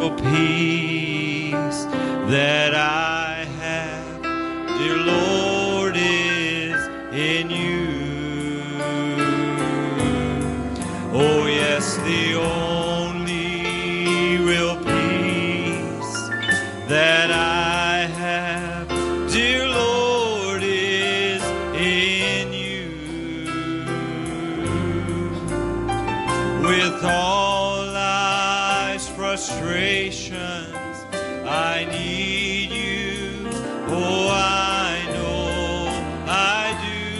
peace that I have, dear Lord, is in you. Oh yes, the only real peace that I have, dear Lord, is in you. With all life's frustrations, I need you. Oh, I know I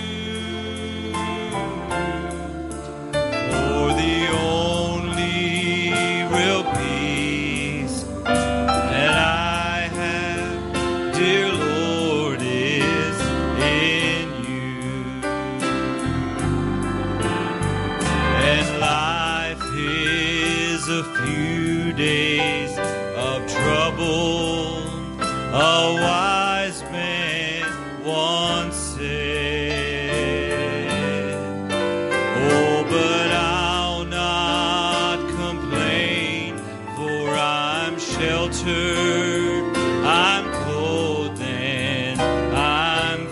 do. For the only real peace that I have, dear Lord, is in you. And life is a few days of trouble, a wise man once said. Oh, but I'll not complain, for I'm sheltered, I'm clothed, and I'm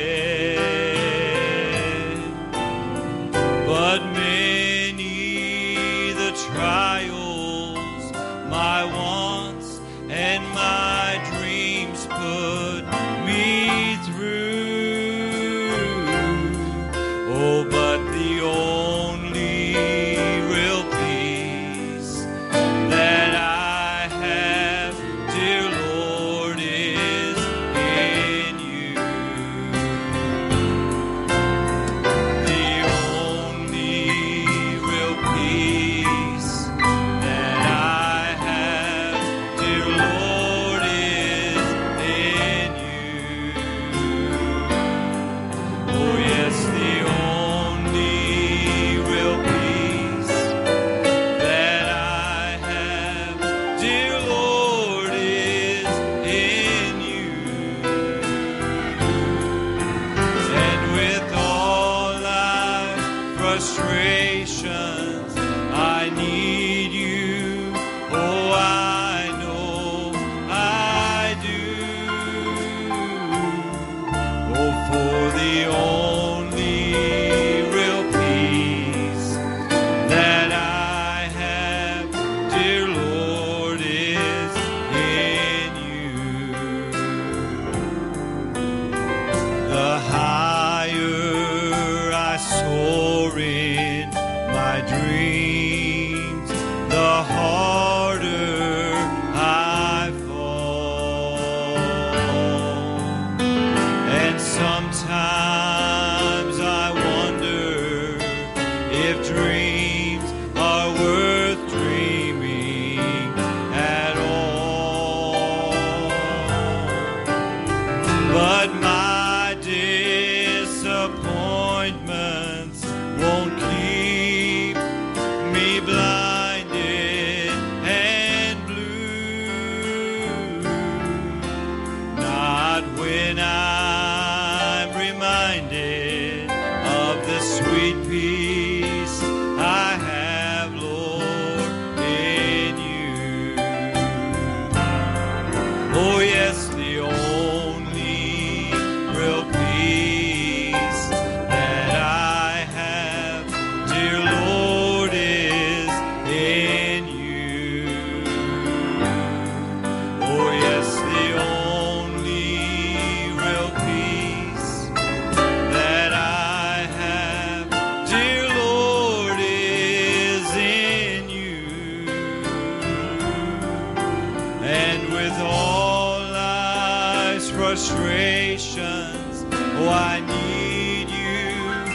fed. But many the trials, my wants and my dreams put me through. Oh, but the only real peace that I have, dear Lord, is in you. The only real peace that I have, dear Lord, is in you. Oh yes, the only real peace that I have, dear Lord, is in you. And with all life's frustrations, I need you. Oh, I know I do. Oh, for the only real peace that I have, dear Lord, is in you. The higher I soar in my dreams, the harder I fall. And sometimes I wonder if dreams are worth dreaming at all. But my disappointments won't keep me blinded and blue. Not when I'm reminded of the sweet peace I have, Lord, in you. Oh yes, the only real peace that I have, dear Lord, is in you. Oh yes, the only real peace that I have, dear Lord, is in you. And with all life's frustrations, oh, I need you.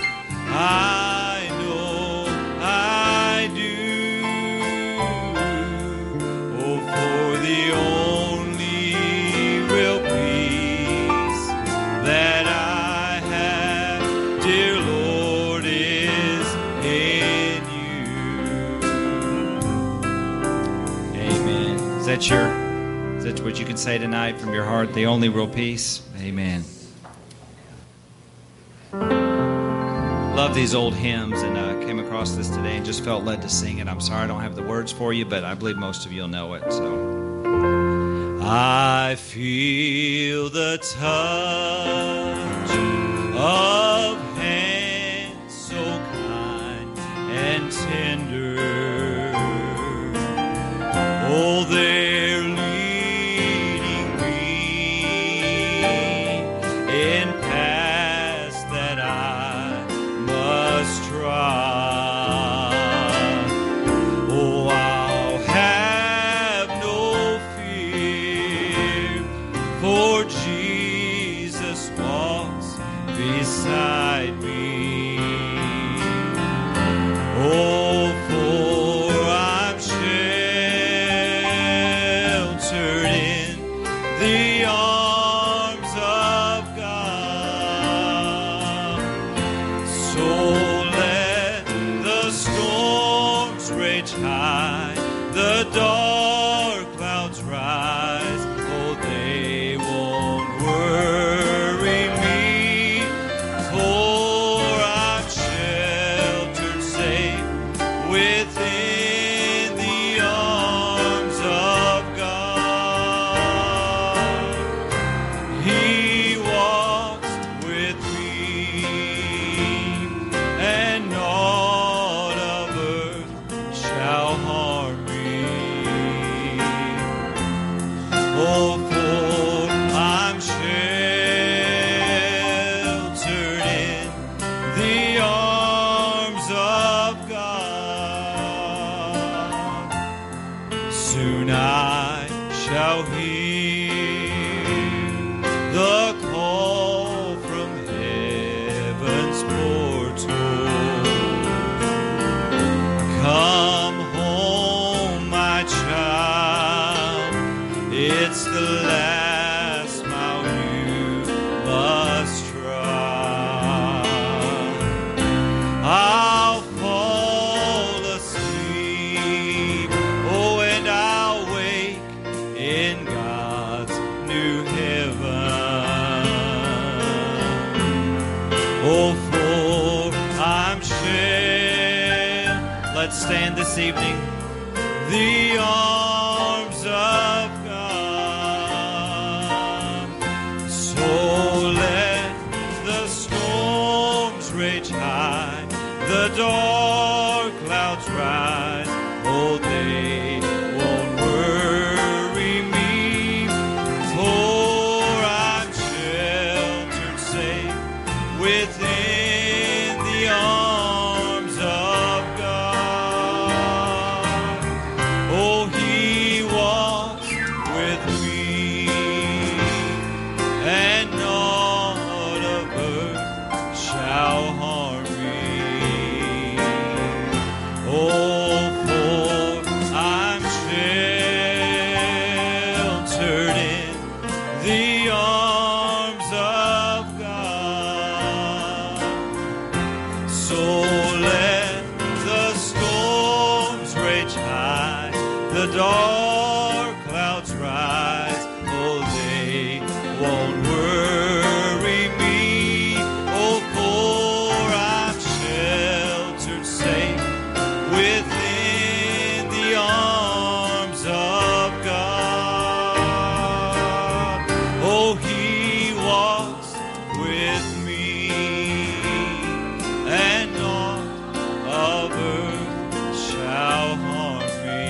I know I do. Oh, for the only real peace that I have, dear Lord, is in you. Amen. Is that what you can say tonight from your heart? The only real peace? Amen. Love love these old hymns, and came across this today and just felt led to sing it. I'm sorry I don't have the words for you, but I believe most of you will know it. So, I feel the touch of hands so kind and tender. Oh, they're leading me in paths that I must trod. Oh, I'll have no fear, for Jesus walks beside me. Oh, for I'm sheltered in the arms of God. So let the storms rage high, the dark clouds rise. Oh, they won't worry me, for I'm sheltered safe within the arms of God. He walks with me, and naught of earth shall harm me. Oh, for I'm sheltered in the arms of God. Soon I shall hear the call from heaven's portal. Come home, my child, it's the last mile you must try. I'll fall asleep, oh, and I'll wake in God's new heaven. Oh, for I'm sure. Let's stand this evening. The arms of God. So let the storms rage high, the dark clouds rise. Oh, they won't worry me, for I'm sheltered safe within the arms of God. Oh, He walks with me, and naught of earth shall harm me. Oh, for I'm sheltered in the arms of God. So let the storms rage high, the dark clouds rise. Oh, they won't worry me. Oh, for I'm sheltered safe within the arms of God. Oh, He walks with me, and naught of earth shall harm me.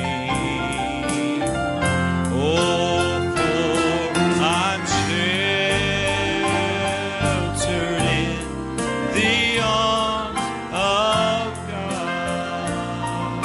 Oh, for I'm sheltered in the arms of God.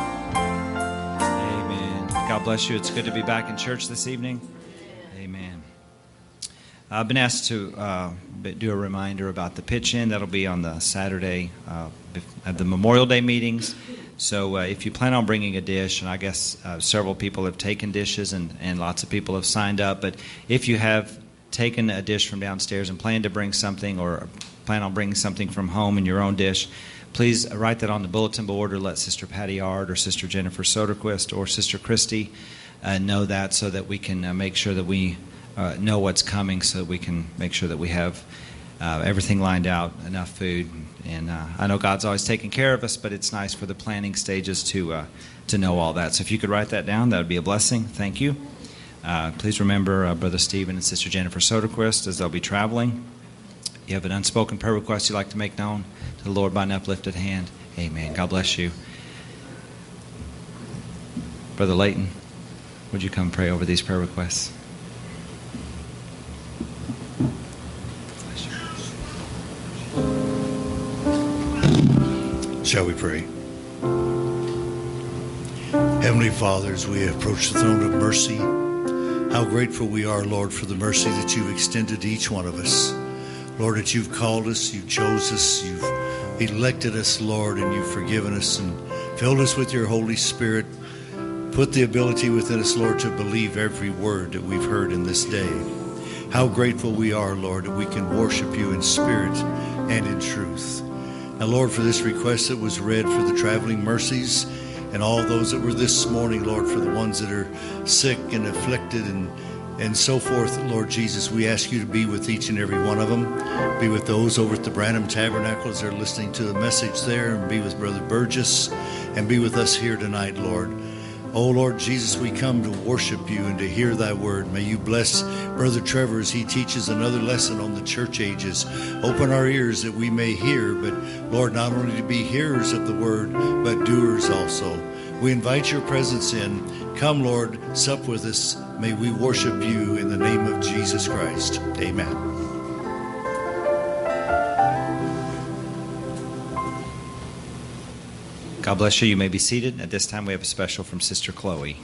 Amen. God bless you. It's good to be back in church this evening. Amen. I've been asked to do a reminder about the pitch-in. That'll be on the Saturday at the Memorial Day meetings. So if you plan on bringing a dish, and I guess several people have taken dishes and lots of people have signed up, but if you have taken a dish from downstairs and plan to bring something, or plan on bringing something from home in your own dish, please write that on the bulletin board, or let Sister Patty Ard or Sister Jennifer Soderquist or Sister Christy know that, so that we can make sure that we know what's coming, so that we can make sure that we have everything lined out, enough food. And I know God's always taking care of us, but it's nice for the planning stages to know all that. So if you could write that down, that would be a blessing. Thank you. Please remember Brother Stephen and Sister Jennifer Soderquist as they'll be traveling. You have an unspoken prayer request you'd like to make known to the Lord by an uplifted hand. Amen. God bless you. Brother Layton, would you come pray over these prayer requests? Shall we pray? Heavenly Father, as we approach the throne of mercy, how grateful we are, Lord, for the mercy that you've extended to each one of us. Lord, that you've called us, you chose us, you've elected us, Lord, and you've forgiven us and filled us with your Holy Spirit. Put the ability within us, Lord, to believe every word that we've heard in this day. How grateful we are, Lord, that we can worship you in spirit and in truth. Now, Lord, for this request that was read for the traveling mercies and all those that were this morning, Lord, for the ones that are sick and afflicted and so forth, Lord Jesus, we ask you to be with each and every one of them. Be with those over at the Branham Tabernacle as they're listening to the message there, and be with Brother Burgess, and be with us here tonight, Lord. Oh, Lord Jesus, we come to worship you and to hear thy word. May you bless Brother Trevor as he teaches another lesson on the church ages. Open our ears that we may hear, but Lord, not only to be hearers of the word, but doers also. We invite your presence in. Come, Lord, sup with us. May we worship you in the name of Jesus Christ. Amen. God bless you. You may be seated. At this time, we have a special from Sister Chloe.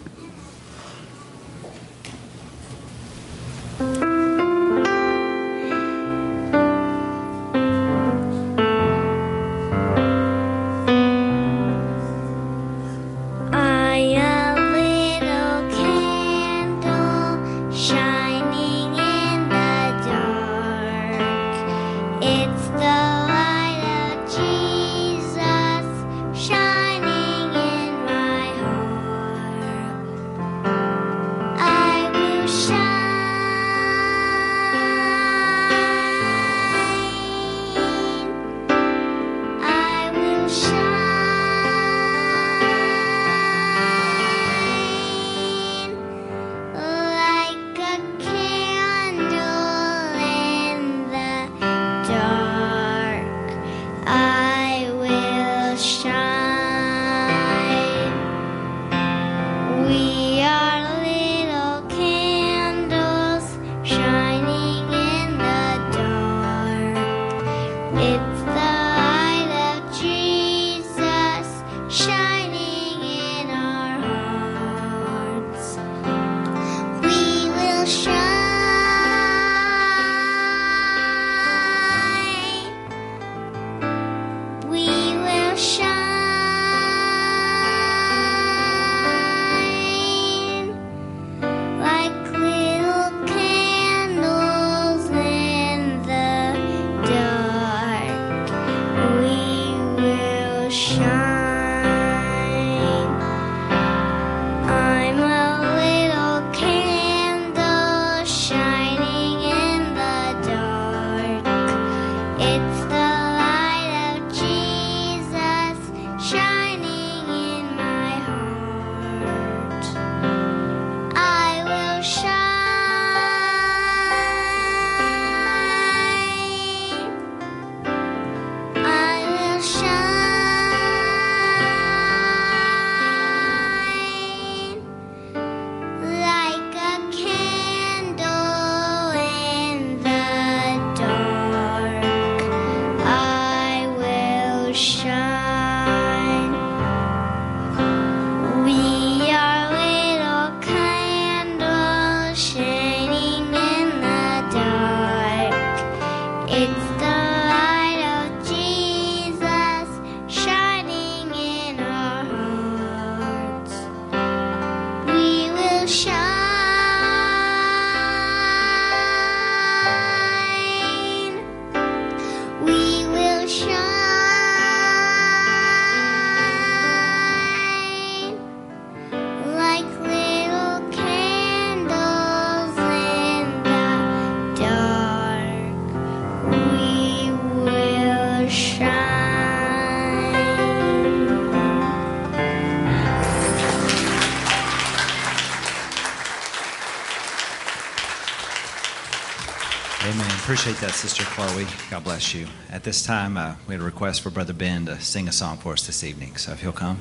Appreciate that, Sister Chloe. God bless you. At this time, we had a request for Brother Ben to sing a song for us this evening. So if he'll come.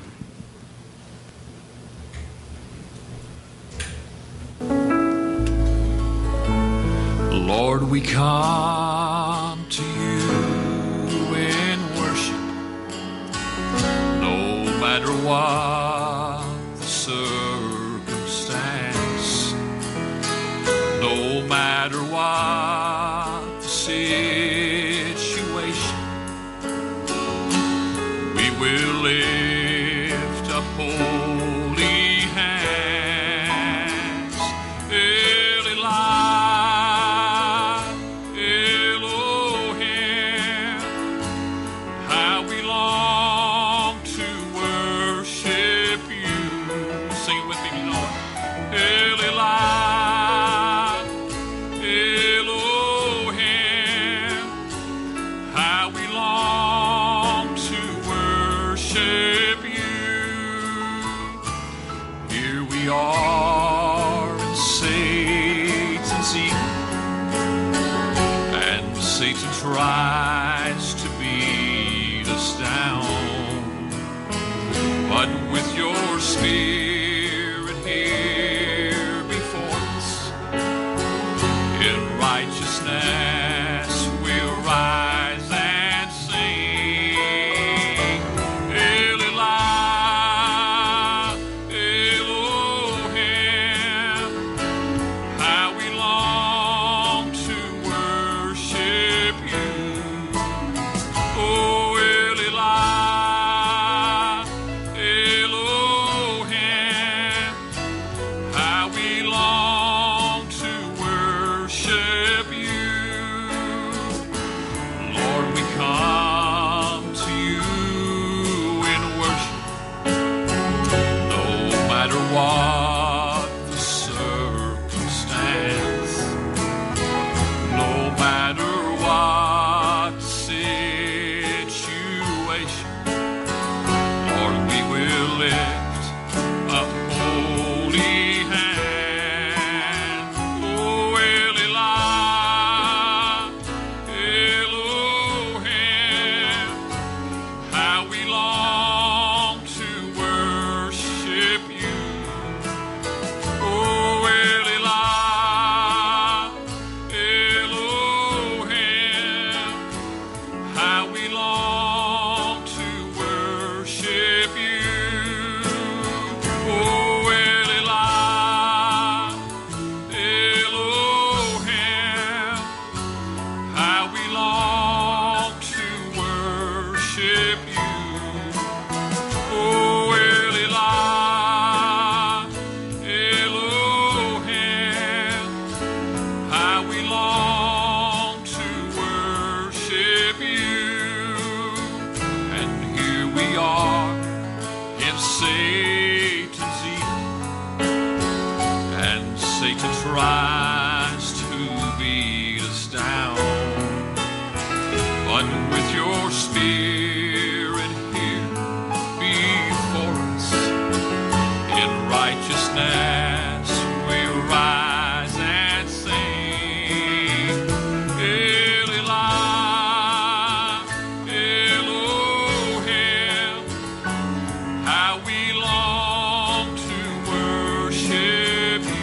Lord, we come to you in worship, no matter what the circumstance, no matter what the situation, we will lift up holy hands. Tries to beat us down, but with your Spirit here before us, in righteousness we'll rise and sing. Eloi, Elohim, how we long to worship you. Tries to beat us down, but with your Spirit here before us, in righteousness we'll rise and sing. Eloi, Elohim, how we long to worship you.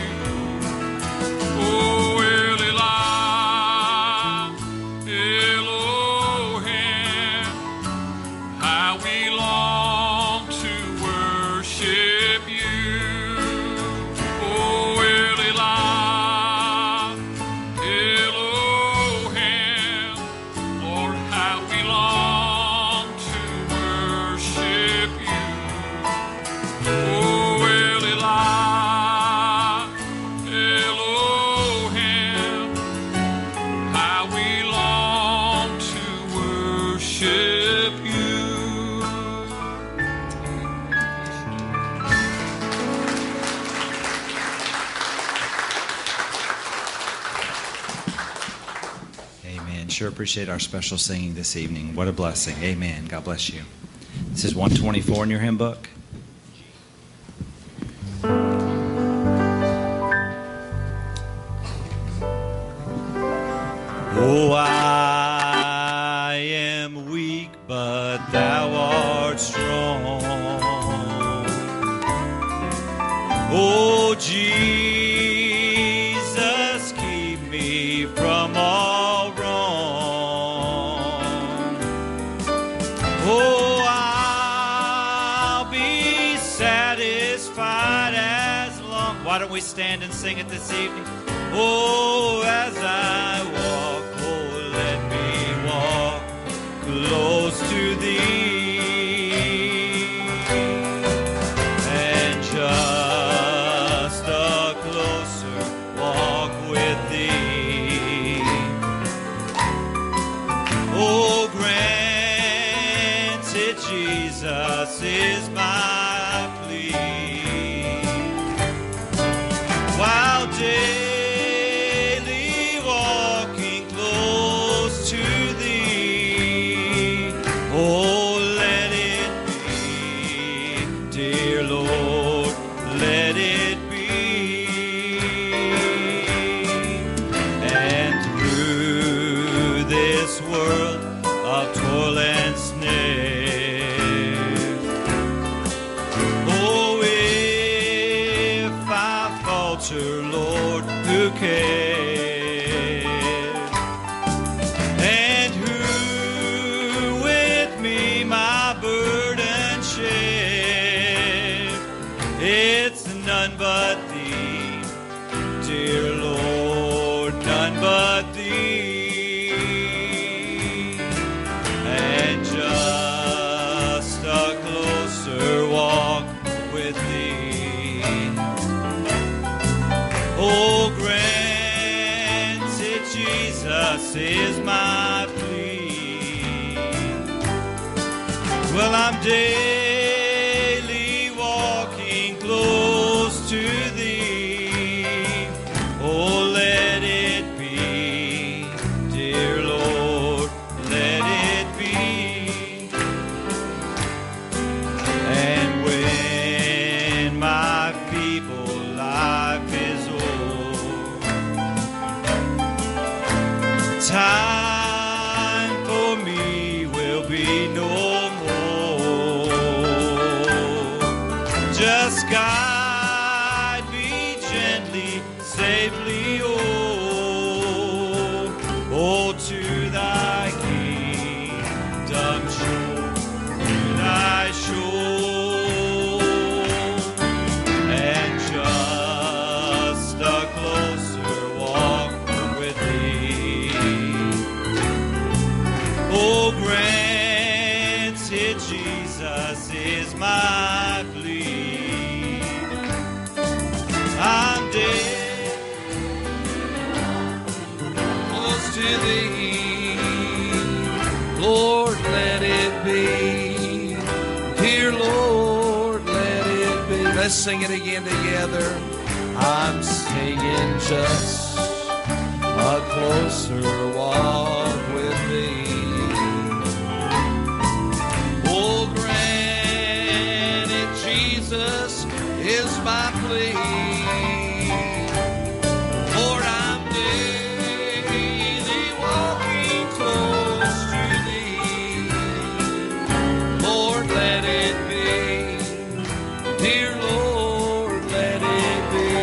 Sure appreciate our special singing this evening. What a blessing. Amen. God bless you. This is 124 in your hymn book. Oh, I am weak, but thou art strong. Oh, Jesus, keep me from all wrong. Oh, I'll be satisfied as long. Why don't we stand and sing it this evening? Oh, as I walk, oh, let me walk close to thee, and just a closer walk with thee. Oh, granted, Jesus is my plea, while daily walking close to thee. Oh, let it be, dear Lord, let it be. And through this world of toil and snare, oh, if I falter, Lord, who cares? And who with me my burden share? It's none but thee, dear Lord, none but thee. And just a closer walk with thee. Oh, granted, Jesus is my plea. Well, I'm daily walking close to thee. Oh, let it be, dear Lord, let it be. And when my feeble life is o'er, time for me will be no more. Just guide me gently, safely, oh, to thy kingdom shore, to thy shore, and just a closer walk with thee. Oh, granted, Jesus is my plea. I'm dead Close to thee, Lord, let it be. Dear Lord, let it be. Let's sing it again together. I'm singing just a closer walk with thee. Oh, granted, Jesus is my plea. Lord, I'm daily walking close to thee. Lord, let it be. Dear Lord, let it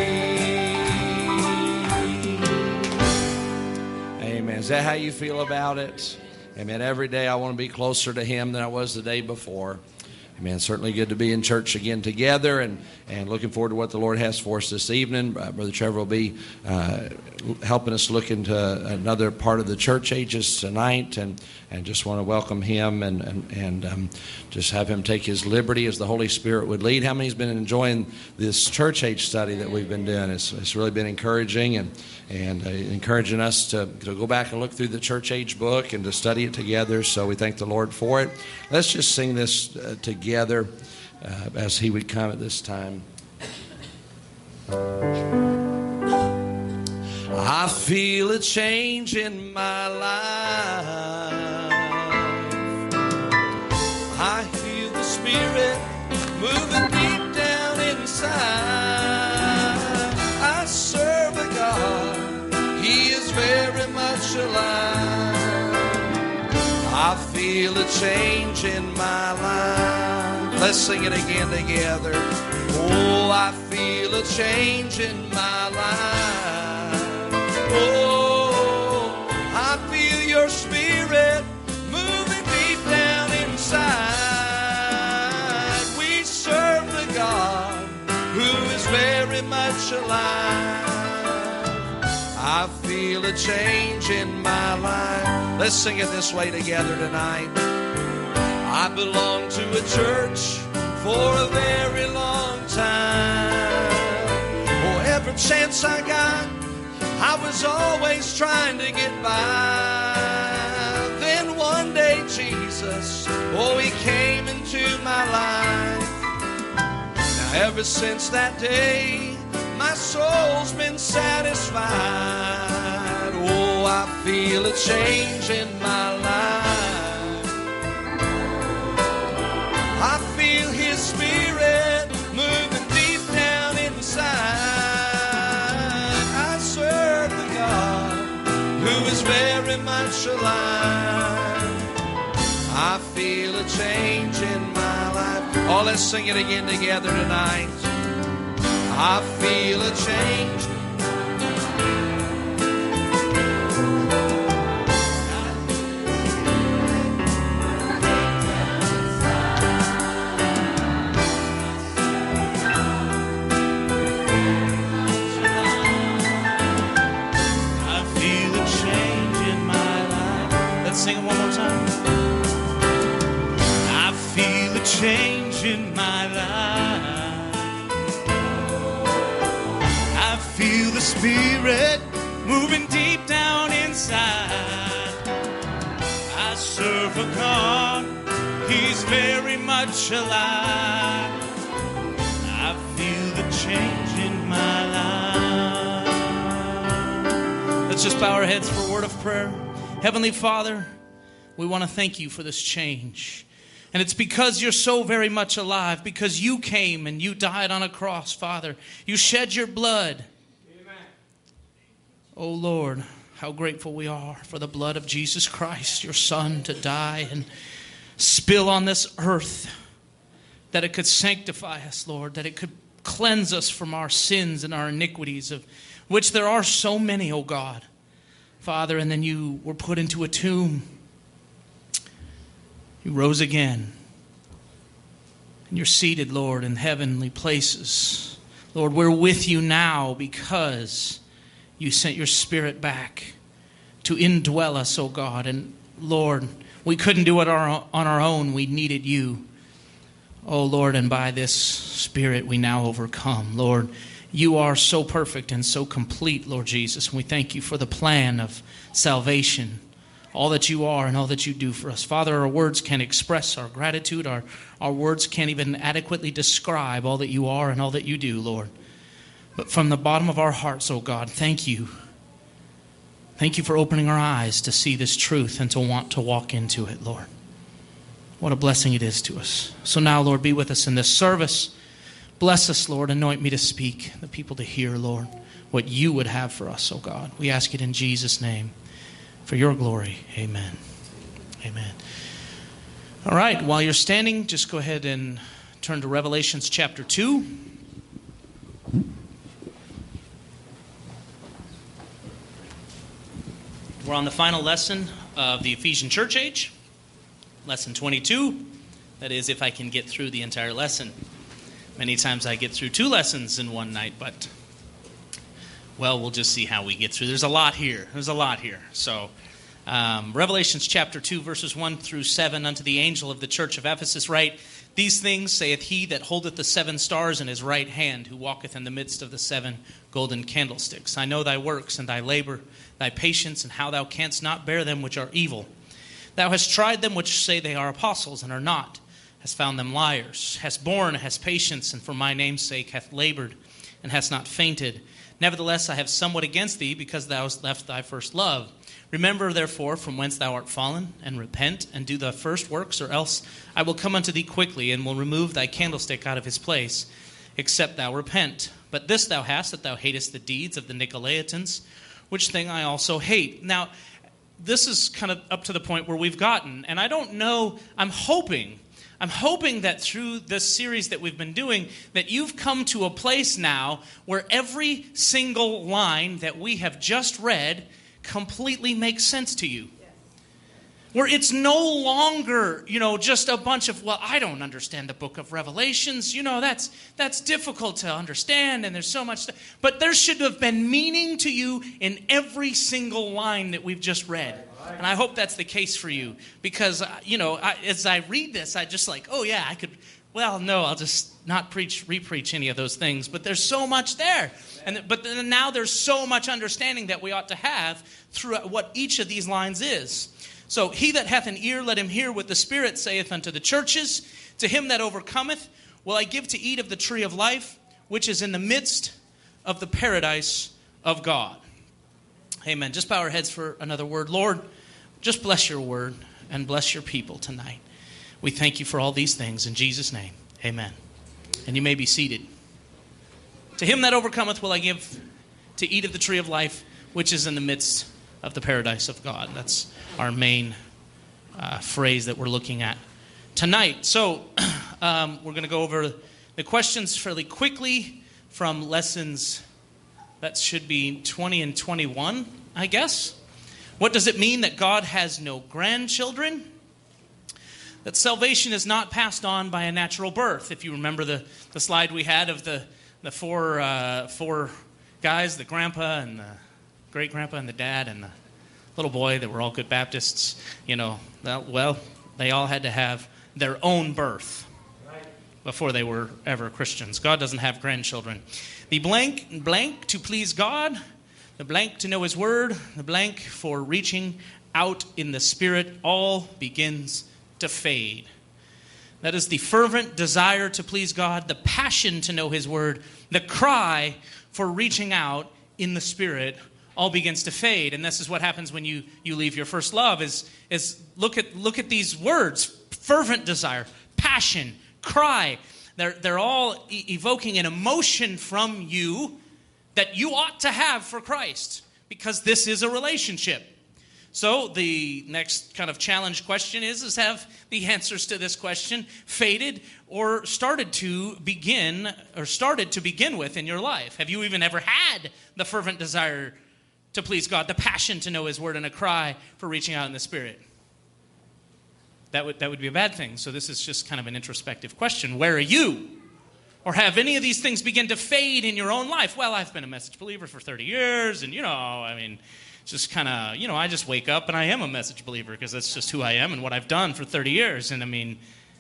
be. Amen. Is that how you feel about it? Amen. Every day I want to be closer to Him than I was the day before. Amen. Certainly good to be in church again together, and looking forward to what the Lord has for us this evening. Brother Trevor will be helping us look into another part of the church ages tonight, and just want to welcome him and just have him take his liberty as the Holy Spirit would lead. How many's been enjoying this church age study that we've been doing? It's really been encouraging and encouraging us to go back and look through the church age book and to study it together. So we thank the Lord for it. Let's just sing this together as he would come at this time. I feel a change in my life. I feel the Spirit moving deep down inside. I serve a God, He is very much alive. feel a change in my life. Let's sing it again together. Oh, I feel a change in my life. Oh, I feel your spirit moving deep down inside. We serve the God who is very much alive. I feel a change in my life. Let's sing it this way together tonight. I belong to a church for a very long time. Oh, every chance I got, I was always trying to get by. Then one day Jesus, oh, he came into my life. Now ever since that day, my soul's been satisfied. Oh, I feel a change in my life. I feel his spirit moving deep down inside. I serve the God who is very much alive. I feel a change in my life. Oh, let's sing it again together tonight. I feel a change. I feel a change in my life. Let's sing it one more time. I feel a change in my life. I feel the Spirit moving deep down inside. I serve a God, he's very much alive. I feel the change in my life. Let's just bow our heads for a word of prayer. Heavenly Father, we want to thank you for this change. And it's because you're so very much alive, because you came and you died on a cross, Father. You shed your blood. Amen. Oh, Lord, how grateful we are for the blood of Jesus Christ, your Son, to die and spill on this earth, that it could sanctify us, Lord, that it could cleanse us from our sins and our iniquities, of which there are so many, oh God. Father, and then you were put into a tomb. You rose again. And you're seated, Lord, in heavenly places. Lord, we're with you now because you sent your Spirit back to indwell us, oh God. And Lord, we couldn't do it on our own. We needed you. Oh Lord, and by this Spirit we now overcome. Lord, you are so perfect and so complete, Lord Jesus. And we thank you for the plan of salvation, all that you are and all that you do for us. Father, our words can't express our gratitude. Our words can't even adequately describe all that you are and all that you do, Lord. But from the bottom of our hearts, oh God, thank you. Thank you for opening our eyes to see this truth and to want to walk into it, Lord. What a blessing it is to us. So now, Lord, be with us in this service. Bless us, Lord. Anoint me to speak, the people to hear, Lord, what you would have for us, oh God. We ask it in Jesus' name. For your glory, amen. Amen. All right, while you're standing, just go ahead and turn to Revelations chapter 2. We're on the final lesson of the Ephesian church age, lesson 22. That is, if I can get through the entire lesson. Many times I get through 2 lessons in one night, but well, we'll just see how we get through. There's a lot here. So, Revelations chapter 2, verses 1 through 7, unto the angel of the church of Ephesus write, These things saith he that holdeth the 7 stars in his right hand, who walketh in the midst of the 7 golden candlesticks. I know thy works and thy labor, thy patience, and how thou canst not bear them which are evil. Thou hast tried them which say they are apostles, and are not, hast found them liars, hast borne, hast patience, and for my name's sake hath labored, and hast not fainted. Nevertheless, I have somewhat against thee, because thou hast left thy first love. Remember, therefore, from whence thou art fallen, and repent, and do the first works, or else I will come unto thee quickly, and will remove thy candlestick out of his place, except thou repent. But this thou hast, that thou hatest the deeds of the Nicolaitans, which thing I also hate. Now, this is kind of up to the point where we've gotten. And I don't know, I'm hoping that through this series that we've been doing, that you've come to a place now where every single line that we have just read completely makes sense to you. Where it's no longer, just a bunch of, well, I don't understand the book of Revelations. That's difficult to understand, and there's so much stuff. But there should have been meaning to you in every single line that we've just read. And I hope that's the case for you. Because, as I read this, I just like, oh, yeah, I could, well, no, I'll just not re-preach any of those things. But there's so much there. But then now there's so much understanding that we ought to have through what each of these lines is. So, he that hath an ear, let him hear what the Spirit saith unto the churches. To him that overcometh will I give to eat of the tree of life, which is in the midst of the paradise of God. Amen. Just bow our heads for another word. Lord, just bless your word and bless your people tonight. We thank you for all these things in Jesus' name. Amen. And you may be seated. To him that overcometh will I give to eat of the tree of life, which is in the midst of the paradise of God. That's our main phrase that we're looking at tonight. So we're going to go over the questions fairly quickly from lessons that should be 20 and 21, I guess. What does it mean that God has no grandchildren? That salvation is not passed on by a natural birth. If you remember the slide we had of the four guys, the grandpa and the great-grandpa and the dad and the little boy that were all good Baptists, they all had to have their own birth before they were ever Christians. God doesn't have grandchildren. The blank to please God, the blank to know His Word, the blank for reaching out in the Spirit, all begins to fade. That is the fervent desire to please God, the passion to know His Word, the cry for reaching out in the Spirit, all begins to fade. And this is what happens when you leave your first love, is look at these words: fervent desire, passion, cry. They're all evoking an emotion from you that you ought to have for Christ, because this is a relationship. So the next kind of challenge question is have the answers to this question faded or started to begin with in your life? Have you even ever had the fervent desire to please God, the passion to know His Word, and a cry for reaching out in the Spirit? That would be a bad thing. So this is just kind of an introspective question. Where are you? Or have any of these things begin to fade in your own life? Well, I've been a Message believer for 30 years, and it's just kind of, I just wake up and I am a Message believer because that's just who I am and what I've done for 30 years. And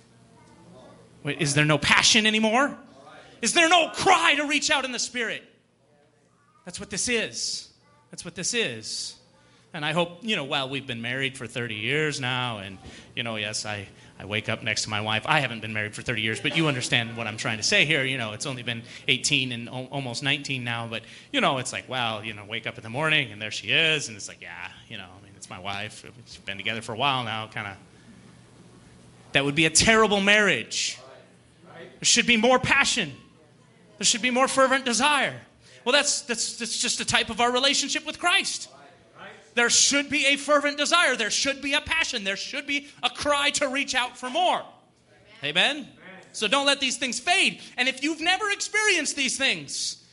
is there no passion anymore? Is there no cry to reach out in the Spirit? That's what this is. That's what this is. And I hope, while we've been married for 30 years now, and, yes, I wake up next to my wife. I haven't been married for 30 years, but you understand what I'm trying to say here. It's only been 18 and almost 19 now, but, it's like, wow, wake up in the morning, and there she is, and it's like, yeah, it's my wife. We've been together for a while now, kind of. That would be a terrible marriage. There should be more passion. There should be more fervent desire. Well, that's just a type of our relationship with Christ. There should be a fervent desire. There should be a passion. There should be a cry to reach out for more. Amen? Amen? So don't let these things fade. And if you've never experienced these things,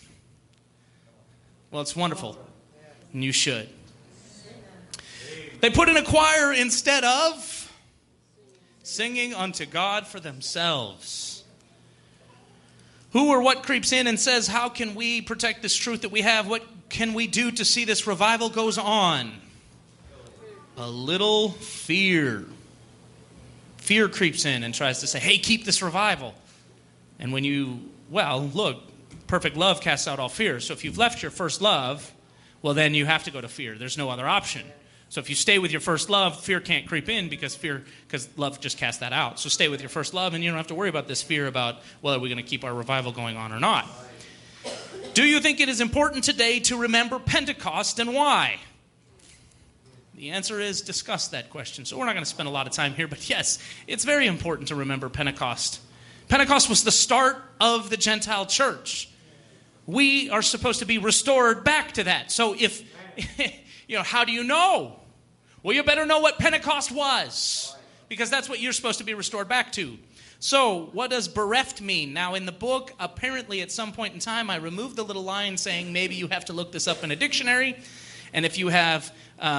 well, it's wonderful. And you should. They put in a choir instead of singing unto God for themselves. Who or what creeps in and says, how can we protect this truth that we have? What can we do to see this revival goes on? A little fear. Fear creeps in and tries to say, hey, keep this revival. And look, perfect love casts out all fear. So if you've left your first love, well, then you have to go to fear. There's no other option. So if you stay with your first love, fear can't creep in because love just casts that out. So stay with your first love, and you don't have to worry about this fear about, well, are we going to keep our revival going on or not? Do you think it is important today to remember Pentecost, and why? The answer is discuss that question. So we're not going to spend a lot of time here, but yes, it's very important to remember Pentecost. Pentecost was the start of the Gentile church. We are supposed to be restored back to that. So how do you know? Well, you better know what Pentecost was, because that's what you're supposed to be restored back to. So, what does bereft mean? Now, in the book, apparently at some point in time, I removed the little line saying maybe you have to look this up in a dictionary. And if you have,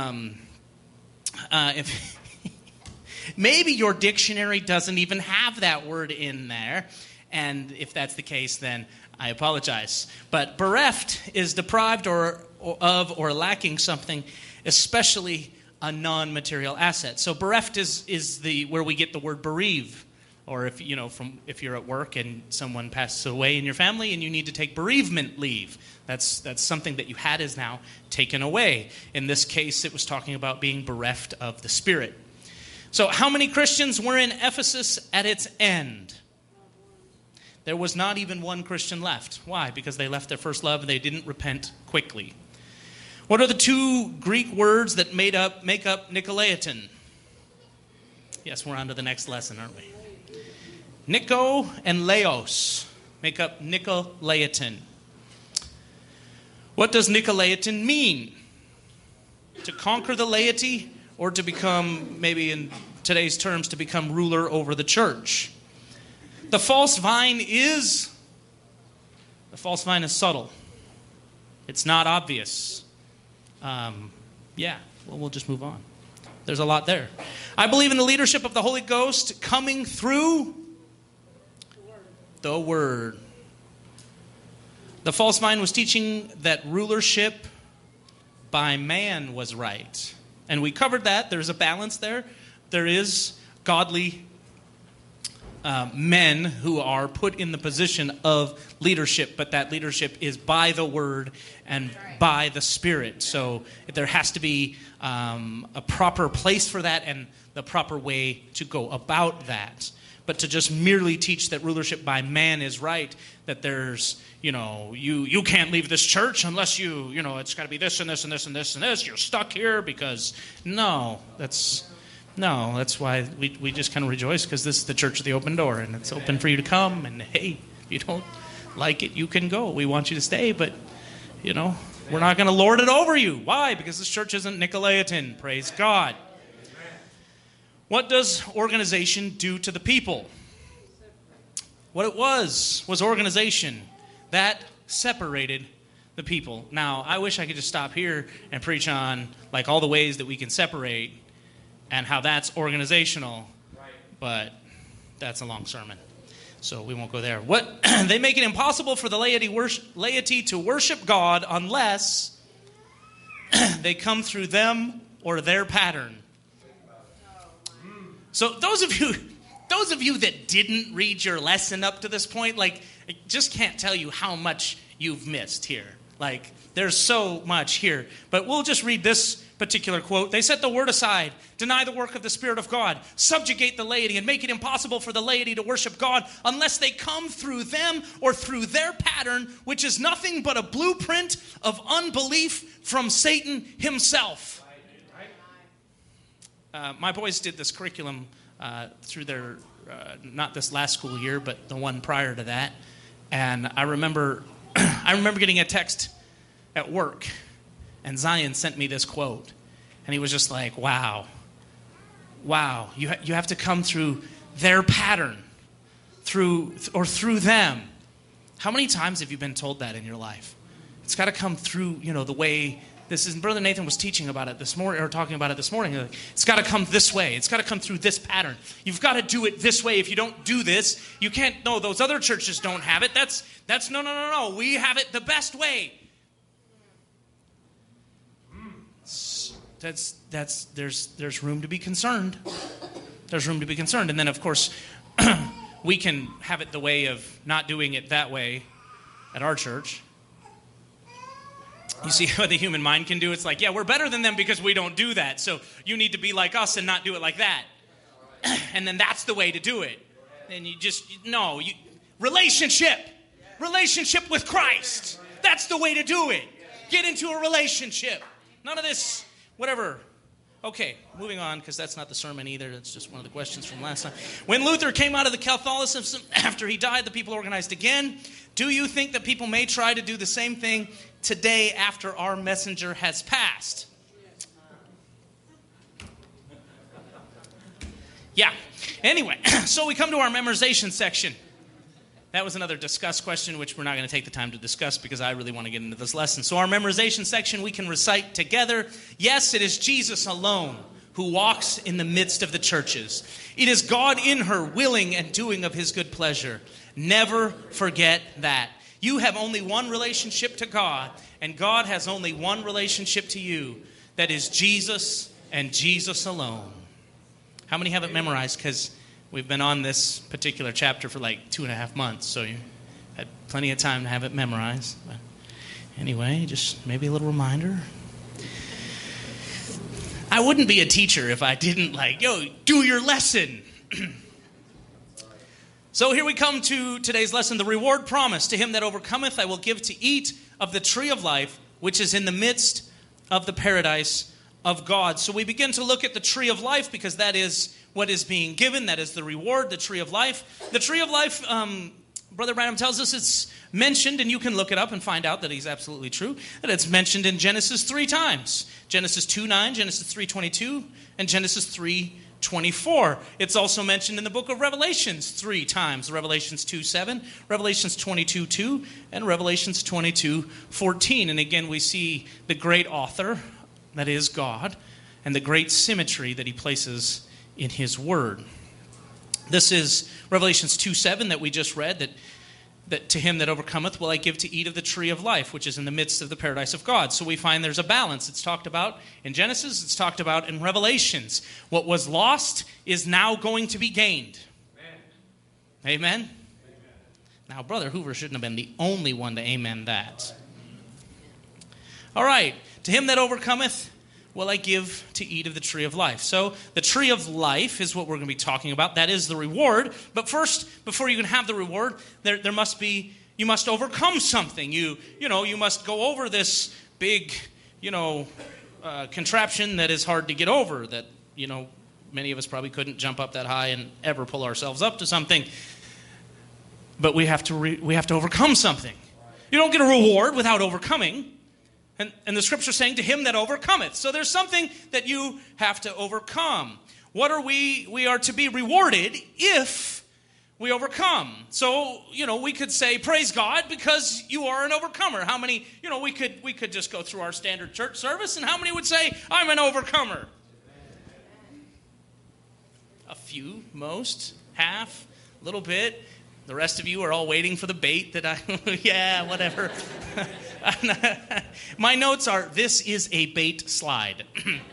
maybe your dictionary doesn't even have that word in there. And if that's the case, then I apologize. But bereft is deprived or lacking something, especially a non-material asset. So bereft is where we get the word bereave. Or if you're at work and someone passes away in your family and you need to take bereavement leave, that's something that you had is now taken away. In this case, it was talking about being bereft of the Spirit. So how many Christians were in Ephesus at its end? There was not even one Christian left. Why? Because they left their first love and they didn't repent quickly. What are the two Greek words that make up Nicolaitan? Yes, we're on to the next lesson, aren't we? Nico and Laos make up Nicolaitan. What does Nicolaitan mean? To conquer the laity, or to become, maybe in today's terms, to become ruler over the church? The false vine is subtle. It's not obvious. We'll just move on. There's a lot there. I believe in the leadership of the Holy Ghost coming through the Word. The false vine was teaching that rulership by man was right. And we covered that. There's a balance there. There is godly men who are put in the position of leadership, but that leadership is by the Word and by the Spirit. So there has to be a proper place for that and the proper way to go about that. But to just merely teach that rulership by man is right, that there's, you can't leave this church unless it's got to be this and this and this and this and this. You're stuck here because, that's why we just kind of rejoice, because this is the church of the open door, and it's open for you to come. And hey, if you don't like it, you can go. We want you to stay, but, we're not going to lord it over you. Why? Because this church isn't Nicolaitan. Praise God. What does organization do to the people? What it was organization that separated the people. Now, I wish I could just stop here and preach on all the ways that we can separate and how that's organizational, but that's a long sermon, so we won't go there. They make it impossible for the laity to worship God unless they come through them or their pattern. So those of you that didn't read your lesson up to this point, I just can't tell you how much you've missed here. There's so much here. But we'll just read this particular quote. They set the word aside, deny the work of the Spirit of God, subjugate the laity, and make it impossible for the laity to worship God unless they come through them or through their pattern, which is nothing but a blueprint of unbelief from Satan himself. My boys did this curriculum through their, not this last school year, but the one prior to that. And I remember getting a text at work, and Zion sent me this quote. And he was just like, wow, you have to come through their pattern, through them. How many times have you been told that in your life? It's got to come through, the way. This is Brother Nathan was teaching about it this morning, or talking about it this morning. It's got to come this way. It's got to come through this pattern. You've got to do it this way. If you don't do this, you can't. No, those other churches don't have it. That's no. We have it the best way. There's room to be concerned. There's room to be concerned, and then of course we can have it the way of not doing it that way at our church. You see what the human mind can do? It's like, we're better than them because we don't do that. So you need to be like us and not do it like that. And then that's the way to do it. And relationship with Christ. That's the way to do it. Get into a relationship. None of this, whatever. Okay, moving on, because that's not the sermon either. That's just one of the questions from last time. When Luther came out of the Catholicism after he died, the people organized again. Do you think that people may try to do the same thing today after our messenger has passed? Yeah. Anyway, so we come to our memorization section. That was another discuss question, which we're not going to take the time to discuss because I really want to get into this lesson. So our memorization section, we can recite together. Yes, it is Jesus alone who walks in the midst of the churches. It is God in her, willing and doing of his good pleasure. Never forget that. You have only one relationship to God, and God has only one relationship to you. That is Jesus and Jesus alone. How many have it memorized? Because we've been on this particular chapter for like 2.5 months, so you had plenty of time to have it memorized. But anyway, just maybe a little reminder. I wouldn't be a teacher if I didn't do your lesson. So here we come to today's lesson, the reward promise. To him that overcometh, I will give to eat of the tree of life, which is in the midst of the paradise of God. So we begin to look at the tree of life because that is what is being given. That is the reward, the tree of life. The tree of life, Brother Branham tells us it's mentioned, and you can look it up and find out that he's absolutely true, that it's mentioned in Genesis 3 times. Genesis 2:9, Genesis 3:22, and Genesis 3:24. It's also mentioned in the book of Revelations 3 times. Revelations 2:7, Revelations 22:2, and Revelations 22:14. And again, we see the great author, that is God, and the great symmetry that he places in his word. This is Revelations 2:7 that we just read, that to him that overcometh will I give to eat of the tree of life, which is in the midst of the paradise of God. So we find there's a balance. It's talked about in Genesis, it's talked about in Revelations. What was lost is now going to be gained. Amen? Amen? Now, Brother Hoover shouldn't have been the only one to amen that. All right. To him that overcometh will I give to eat of the tree of life. So the tree of life is what we're going to be talking about. That is the reward. But first, before you can have the reward, there must be, you must overcome something. You must go over this big, contraption that is hard to get over, that, many of us probably couldn't jump up that high and ever pull ourselves up to something. But we have to overcome something. You don't get a reward without overcoming. And the scripture is saying to him that overcometh. So there's something that you have to overcome. What are we? We are to be rewarded if we overcome. So, we could say, praise God, because you are an overcomer. How many, we could just go through our standard church service, and how many would say, I'm an overcomer? A few, most, half, a little bit. The rest of you are all waiting for the bait that yeah, whatever. My notes are, this is a bait slide.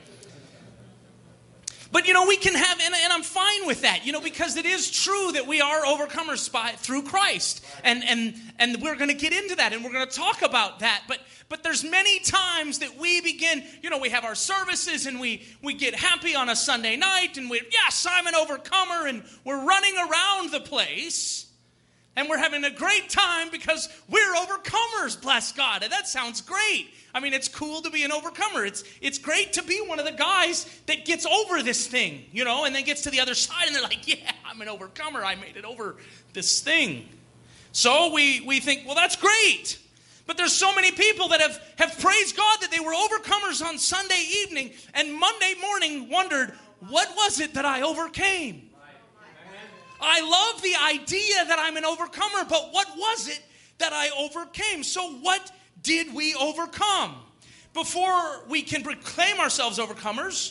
But, we can have, and I'm fine with that, because it is true that we are overcomers through Christ. And we're going to get into that, and we're going to talk about that. But there's many times that we begin, we have our services, and we get happy on a Sunday night, and yes, I'm an overcomer, and we're running around the place. And we're having a great time because we're overcomers, bless God. And that sounds great. I mean, it's cool to be an overcomer. It's great to be one of the guys that gets over this thing, and then gets to the other side and they're like, yeah, I'm an overcomer. I made it over this thing. So we think, well, that's great. But there's so many people that have praised God that they were overcomers on Sunday evening and Monday morning wondered, what was it that I overcame? I love the idea that I'm an overcomer, but what was it that I overcame? So what did we overcome? Before we can proclaim ourselves overcomers,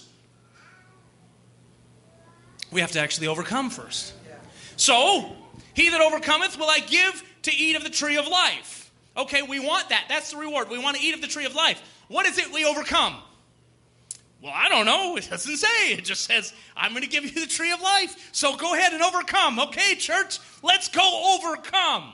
we have to actually overcome first. So, he that overcometh will I give to eat of the tree of life. Okay, we want that. That's the reward. We want to eat of the tree of life. What is it we overcome? Well, I don't know. It doesn't say. It just says, I'm going to give you the tree of life. So go ahead and overcome. Okay, church, let's go overcome.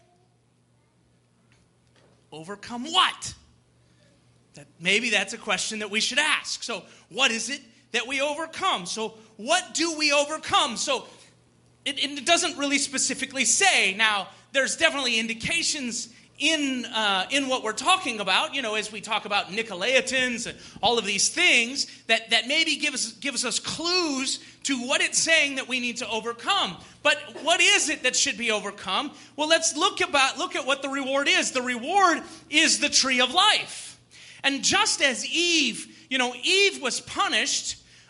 Overcome what? Maybe that's a question that we should ask. So what is it that we overcome? So what do we overcome? So it doesn't really specifically say. Now, there's definitely indications in what we're talking about, as we talk about Nicolaitans and all of these things that maybe gives us clues to what it's saying that we need to overcome. But what is it that should be overcome? Well, let's look at what the reward is. The reward is the tree of life. And just as Eve was punished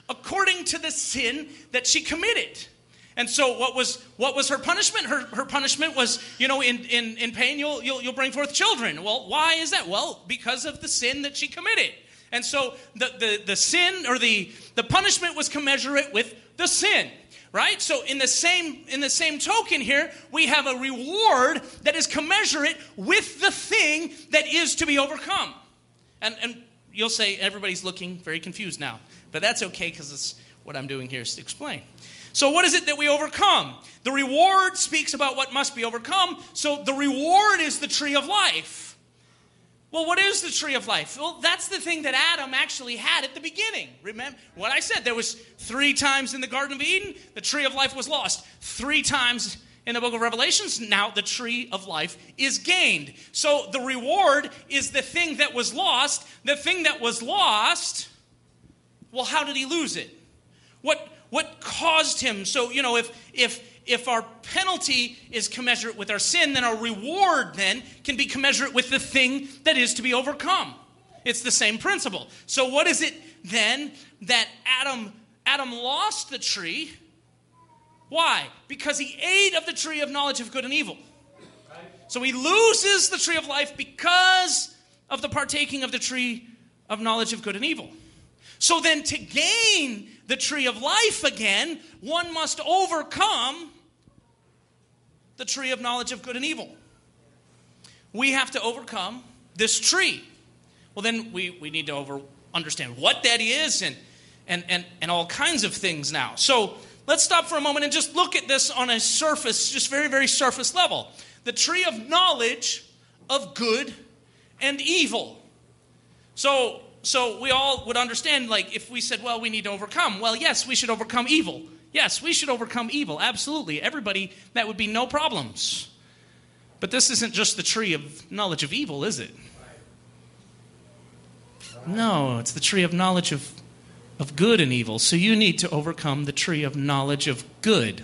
according to the sin that she committed. And so what was her punishment? Her punishment was, in pain you'll bring forth children. Well, why is that? Well, because of the sin that she committed. And so the sin or the punishment was commensurate with the sin. Right? So in the same token here, we have a reward that is commensurate with the thing that is to be overcome. And you'll say everybody's looking very confused now. But that's okay, because it's what I'm doing here is to explain. So what is it that we overcome? The reward speaks about what must be overcome. So the reward is the tree of life. Well, what is the tree of life? Well, that's the thing that Adam actually had at the beginning. Remember what I said? There was 3 times in the Garden of Eden, the tree of life was lost. 3 times in the book of Revelations, now the tree of life is gained. So the reward is the thing that was lost. The thing that was lost, well, how did he lose it? What caused him? So, if our penalty is commensurate with our sin, then our reward then can be commensurate with the thing that is to be overcome. It's the same principle. So what is it then that Adam lost the tree? Why? Because he ate of the tree of knowledge of good and evil. So he loses the tree of life because of the partaking of the tree of knowledge of good and evil. So then to gain the tree of life again, one must overcome the tree of knowledge of good and evil. We have to overcome this tree. Well, then we need to understand what that is and all kinds of things now. So let's stop for a moment and just look at this on a surface, just very, very surface level. The tree of knowledge of good and evil. So we all would understand, like, if we said, well, we need to overcome. Well, yes, we should overcome evil. Yes, we should overcome evil. Absolutely. Everybody, that would be no problems. But this isn't just the tree of knowledge of evil, is it? No, it's the tree of knowledge of good and evil. So you need to overcome the tree of knowledge of good,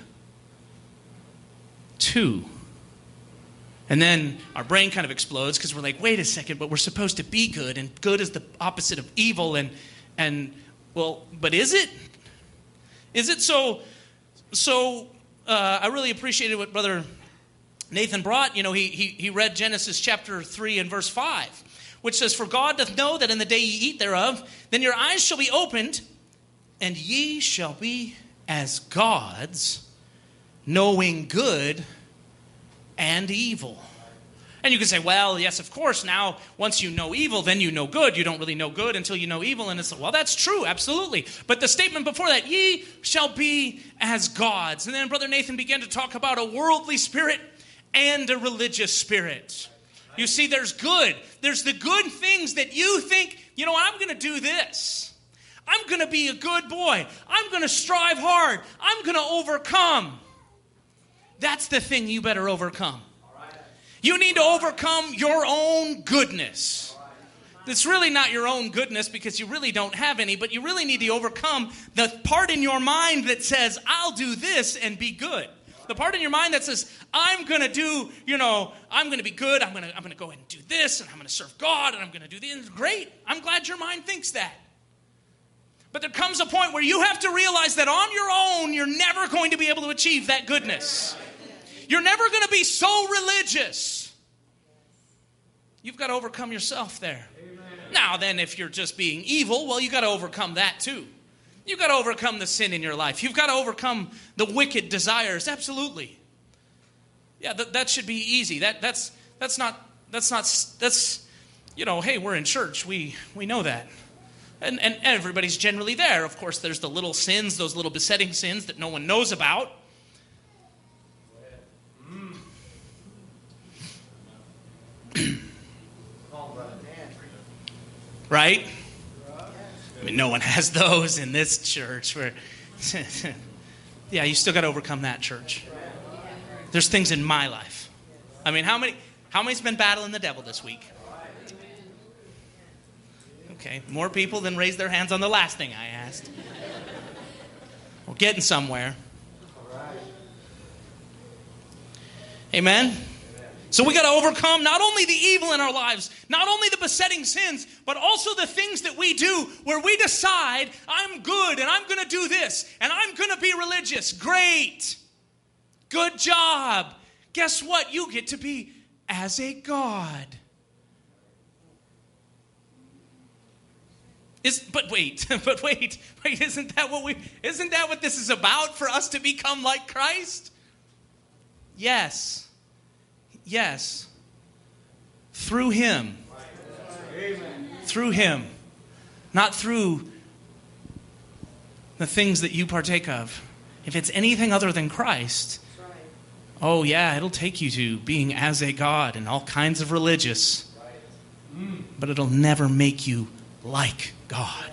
too. And then our brain kind of explodes because we're like, wait a second, but we're supposed to be good, and good is the opposite of evil, and well, but is it? Is it? So I really appreciated what Brother Nathan brought. He read Genesis chapter 3 and verse 5, which says, "For God doth know that in the day ye eat thereof, then your eyes shall be opened, and ye shall be as gods, knowing good and evil." And you can say, well, yes, of course, now once you know evil, then you know good. You don't really know good until you know evil. And it's, well, that's true, absolutely. But the statement before that, ye shall be as gods. And then Brother Nathan began to talk about a worldly spirit and a religious spirit. You see, there's good. There's the good things that you think, I'm going to do this. I'm going to be a good boy. I'm going to strive hard. I'm going to overcome. That's the thing you better overcome. You need to overcome your own goodness. It's really not your own goodness because you really don't have any, but you really need to overcome the part in your mind that says, I'll do this and be good. The part in your mind that says, I'm going to do, I'm going to be good. I'm going to go ahead and do this, and I'm going to serve God, and I'm going to do this. Great. I'm glad your mind thinks that. But there comes a point where you have to realize that on your own, you're never going to be able to achieve that goodness. You're never going to be so religious. You've got to overcome yourself there. Amen. Now then, if you're just being evil, well, you've got to overcome that too. You've got to overcome the sin in your life. You've got to overcome the wicked desires. Absolutely. Yeah, that should be easy. That's hey, we're in church. We know that. And everybody's generally there. Of course, there's the little sins, those little besetting sins that no one knows about. Right? I mean, no one has those in this church. Yeah, you still got to overcome that, church. There's things in my life. I mean, how many's been battling the devil this week? Okay, more people than raised their hands on the last thing I asked. We're getting somewhere. Amen? So we got to overcome not only the evil in our lives, not only the besetting sins, but also the things that we do where we decide, I'm good and I'm going to do this and I'm going to be religious. Great. Good job. Guess what? You get to be as a God. But wait, isn't that what this is about, for us to become like Christ? Yes. Through him. Amen. Through him. Not through the things that you partake of. If it's anything other than Christ, oh yeah, it'll take you to being as a God and all kinds of religious. But it'll never make you like God.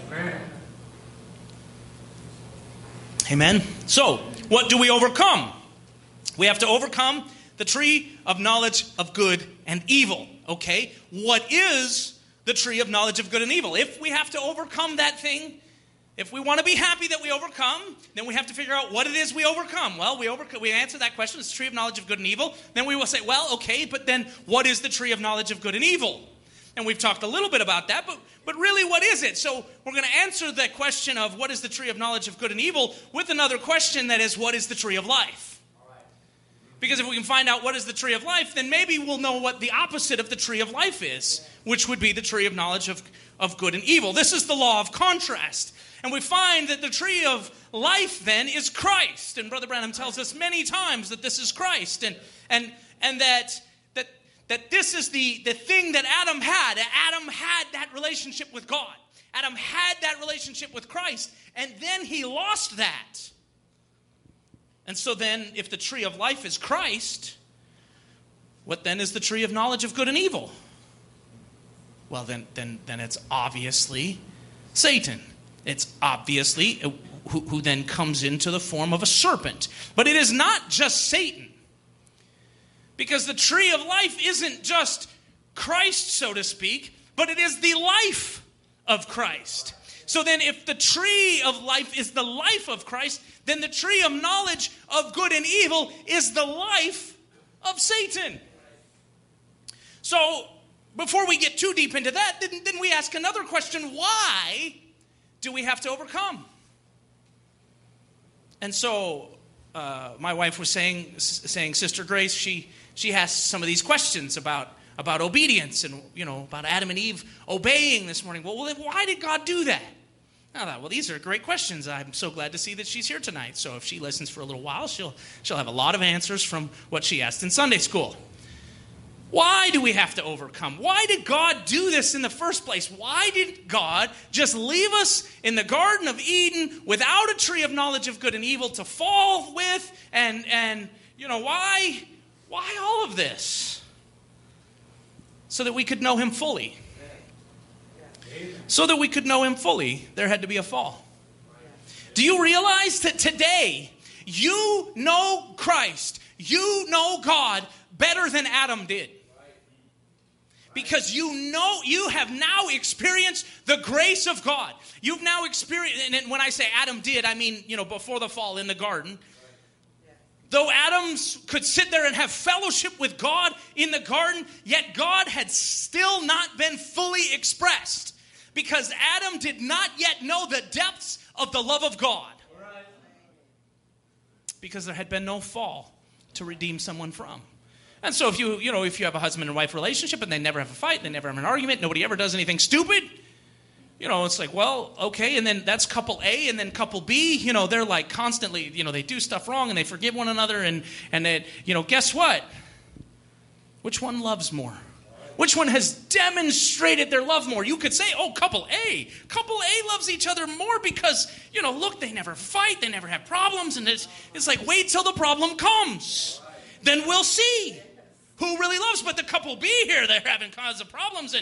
Amen. So, what do we overcome? We have to overcome the tree of knowledge of good and evil. Okay? What is the tree of knowledge of good and evil? If we have to overcome that thing, if we want to be happy that we overcome, then we have to figure out what it is we overcome. Well, we answer that question. It's the tree of knowledge of good and evil. Then we will say, well, okay, but then what is the tree of knowledge of good and evil? And we've talked a little bit about that, but really, what is it? So we're going to answer that question of what is the tree of knowledge of good and evil with another question that is, what is the tree of life? Because if we can find out what is the tree of life, then maybe we'll know what the opposite of the tree of life is, which would be the tree of knowledge of good and evil. This is the law of contrast. And we find that the tree of life then is Christ. And Brother Branham tells us many times that this is Christ. And that this is the thing that Adam had. Adam had that relationship with God. Adam had that relationship with Christ. And then he lost that. And so then, if the tree of life is Christ, what then is the tree of knowledge of good and evil? Well, then it's obviously Satan. It's obviously who then comes into the form of a serpent. But it is not just Satan. Because the tree of life isn't just Christ, so to speak, but it is the life of Christ. So then if the tree of life is the life of Christ, then the tree of knowledge of good and evil is the life of Satan. So before we get too deep into that, then we ask another question. Why do we have to overcome? And so my wife was saying, Sister Grace, she has some of these questions about obedience and, about Adam and Eve obeying this morning. Well, then why did God do that? I thought, well, these are great questions. I'm so glad to see that she's here tonight. So if she listens for a little while, she'll have a lot of answers from what she asked in Sunday school. Why do we have to overcome? Why did God do this in the first place? Why did God just leave us in the Garden of Eden without a tree of knowledge of good and evil to fall with? And why all of this? So that we could know him fully. So that we could know him fully, there had to be a fall. Do you realize that today you know Christ, you know God better than Adam did? Because you have now experienced the grace of God. You've now experienced, and when I say Adam did, I mean, before the fall in the garden. Though Adam could sit there and have fellowship with God in the garden, yet God had still not been fully expressed. Because Adam did not yet know the depths of the love of God. Because there had been no fall to redeem someone from. And so if you have a husband and wife relationship and they never have a fight, they never have an argument, nobody ever does anything stupid, it's like, well, okay, and then that's couple A, and then couple B, they're like constantly, they do stuff wrong and they forgive one another, and then, guess what? Which one loves more? Which one has demonstrated their love more? You could say, couple A. Couple A loves each other more because, look, they never fight, they never have problems, and it's like, wait till the problem comes. Then we'll see who really loves. But the couple B here, they're having cause of problems,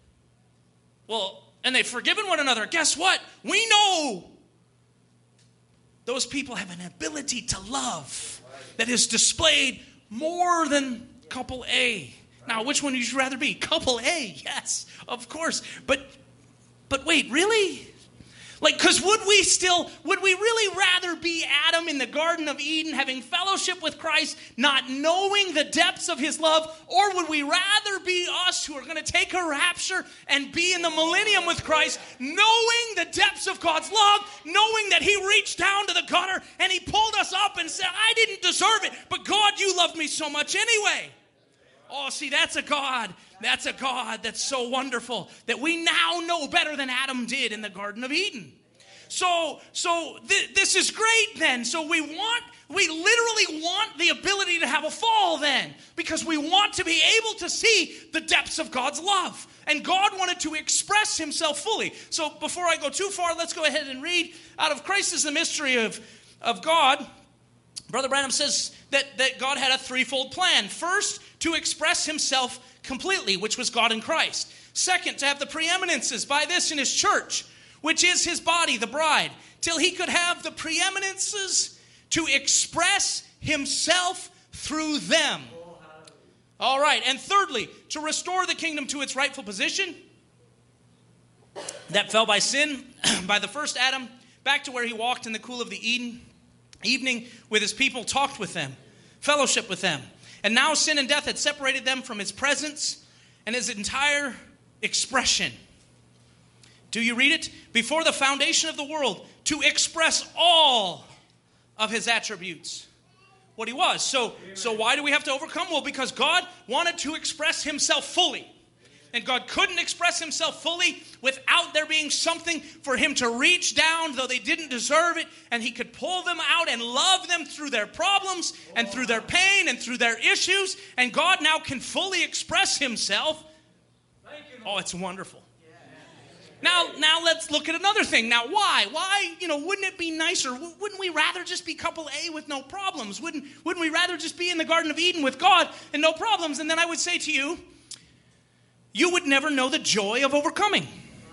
and they've forgiven one another. Guess what? We know those people have an ability to love that is displayed more than couple A. Now, which one would you rather be? Couple A, yes, of course. But wait, really? Like, because would we really rather be Adam in the Garden of Eden, having fellowship with Christ, not knowing the depths of his love, or would we rather be us who are going to take a rapture and be in the millennium with Christ, knowing the depths of God's love, knowing that he reached down to the gutter and he pulled us up and said, I didn't deserve it, but God, you loved me so much anyway. Oh, see, that's a God that's so wonderful that we now know better than Adam did in the Garden of Eden. So this is great then. So we literally want the ability to have a fall then, because we want to be able to see the depths of God's love. And God wanted to express himself fully. So before I go too far, let's go ahead and read out of Christ is the Mystery of God. Brother Branham says that God had a threefold plan. First, to express himself completely, which was God in Christ. Second, to have the preeminences by this in his church, which is his body, the bride, till he could have the preeminences to express himself through them. All right, and thirdly, to restore the kingdom to its rightful position that fell by sin, by the first Adam, back to where he walked in the cool of the evening with his people, talked with them, fellowship with them. And now sin and death had separated them from his presence and his entire expression. Do you read it? Before the foundation of the world, to express all of his attributes. What he was. So why do we have to overcome? Well, because God wanted to express himself fully. And God couldn't express himself fully without there being something for him to reach down, though they didn't deserve it, and he could pull them out and love them through their problems and through their pain and through their issues. And God now can fully express himself. Oh, it's wonderful. Now let's look at another thing. Now, why? Why, wouldn't it be nicer? Wouldn't we rather just be couple A with no problems? Wouldn't we rather just be in the Garden of Eden with God and no problems? And then I would say to you, you would never know the joy of overcoming.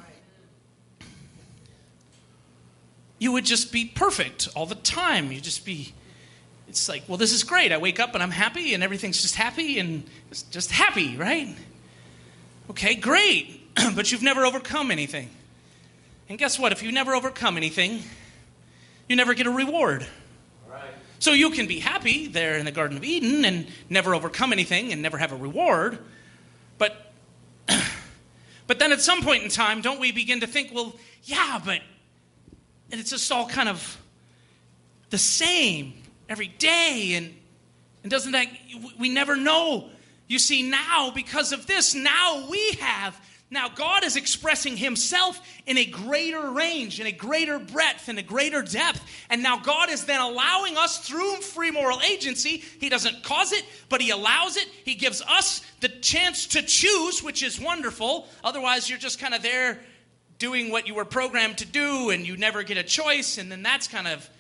You would just be perfect all the time. It's like, well, this is great. I wake up and I'm happy and everything's just happy and it's just happy, right? Okay, great. But you've never overcome anything. And guess what? If you never overcome anything, you never get a reward. Right. So you can be happy there in the Garden of Eden and never overcome anything and never have a reward. But then at some point in time, don't we begin to think, well, yeah, but it's just all kind of the same every day. And doesn't that, we never know. You see, now, because of this, now God is expressing himself in a greater range, in a greater breadth, in a greater depth. And now God is then allowing us through free moral agency. He doesn't cause it, but he allows it. He gives us the chance to choose, which is wonderful. Otherwise, you're just kind of there doing what you were programmed to do, and you never get a choice. And then that's kind of,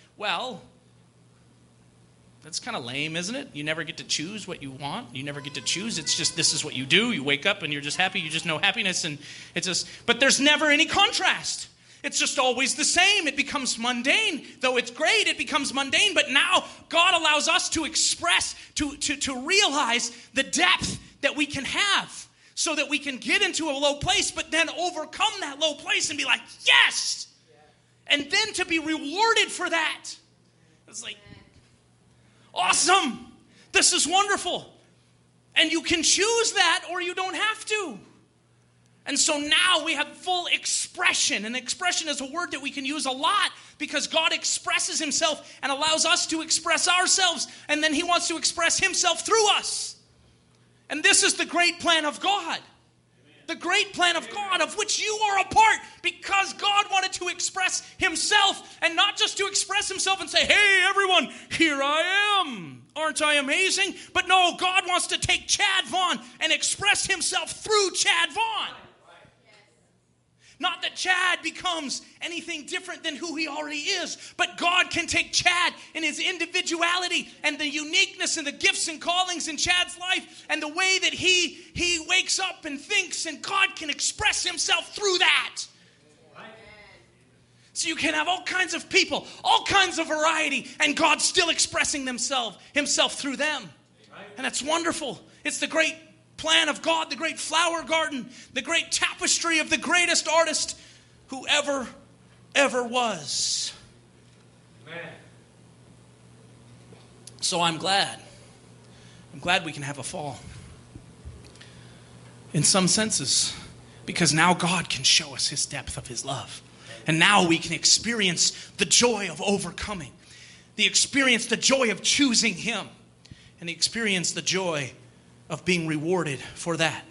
that's kind of lame, isn't it? You never get to choose what you want. You never get to choose. It's just, this is what you do. You wake up and you're just happy. You just know happiness. And it's just, but there's never any contrast. It's just always the same. It becomes mundane. Though it's great, it becomes mundane. But now God allows us to express, to realize the depth that we can have so that we can get into a low place, but then overcome that low place and be like, yes! And then to be rewarded for that. It's like, awesome. This is wonderful. And you can choose that or you don't have to. And so now we have full expression. And expression is a word that we can use a lot because God expresses himself and allows us to express ourselves. And then he wants to express himself through us. And this is the great plan of God. The great plan of God, of which you are a part, because God wanted to express himself, and not just to express himself and say, hey, everyone, here I am. Aren't I amazing? But no, God wants to take Chad Vaughn and express himself through Chad Vaughn. Not that Chad becomes anything different than who he already is, but God can take Chad in his individuality and the uniqueness and the gifts and callings in Chad's life and the way that he wakes up and thinks, and God can express himself through that. So you can have all kinds of people, all kinds of variety, and God still expressing himself through them. And that's wonderful. It's the great plan of God, the great flower garden, the great tapestry of the greatest artist who ever ever was. So I'm glad. I'm glad we can have a fall. In some senses, because now God can show us his depth of his love. And now we can experience the joy of overcoming. The joy of choosing him. And experience the joy of being rewarded for that.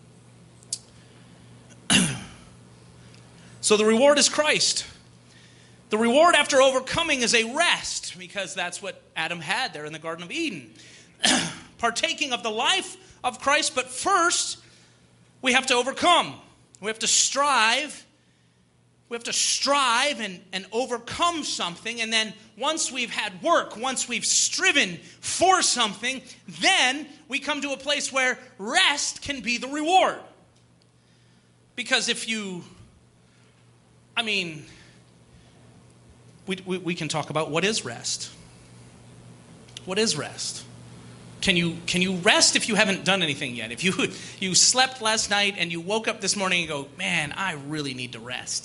So the reward is Christ. The reward after overcoming is a rest, because that's what Adam had there in the Garden of Eden. Partaking of the life of Christ, but first we have to overcome. We have to strive. We have to strive and overcome something. And then once we've had work, once we've striven for something, then we come to a place where rest can be the reward. Because if you... we can talk about what is rest. What is rest? Can you rest if you haven't done anything yet? If you slept last night and you woke up this morning and go, man, I really need to rest.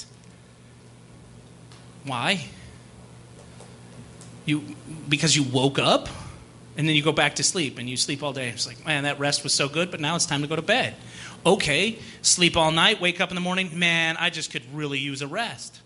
Why? Because you woke up and then you go back to sleep and you sleep all day. It's like, man, that rest was so good, but now it's time to go to bed. Okay, sleep all night, wake up in the morning, man, I just could really use a rest.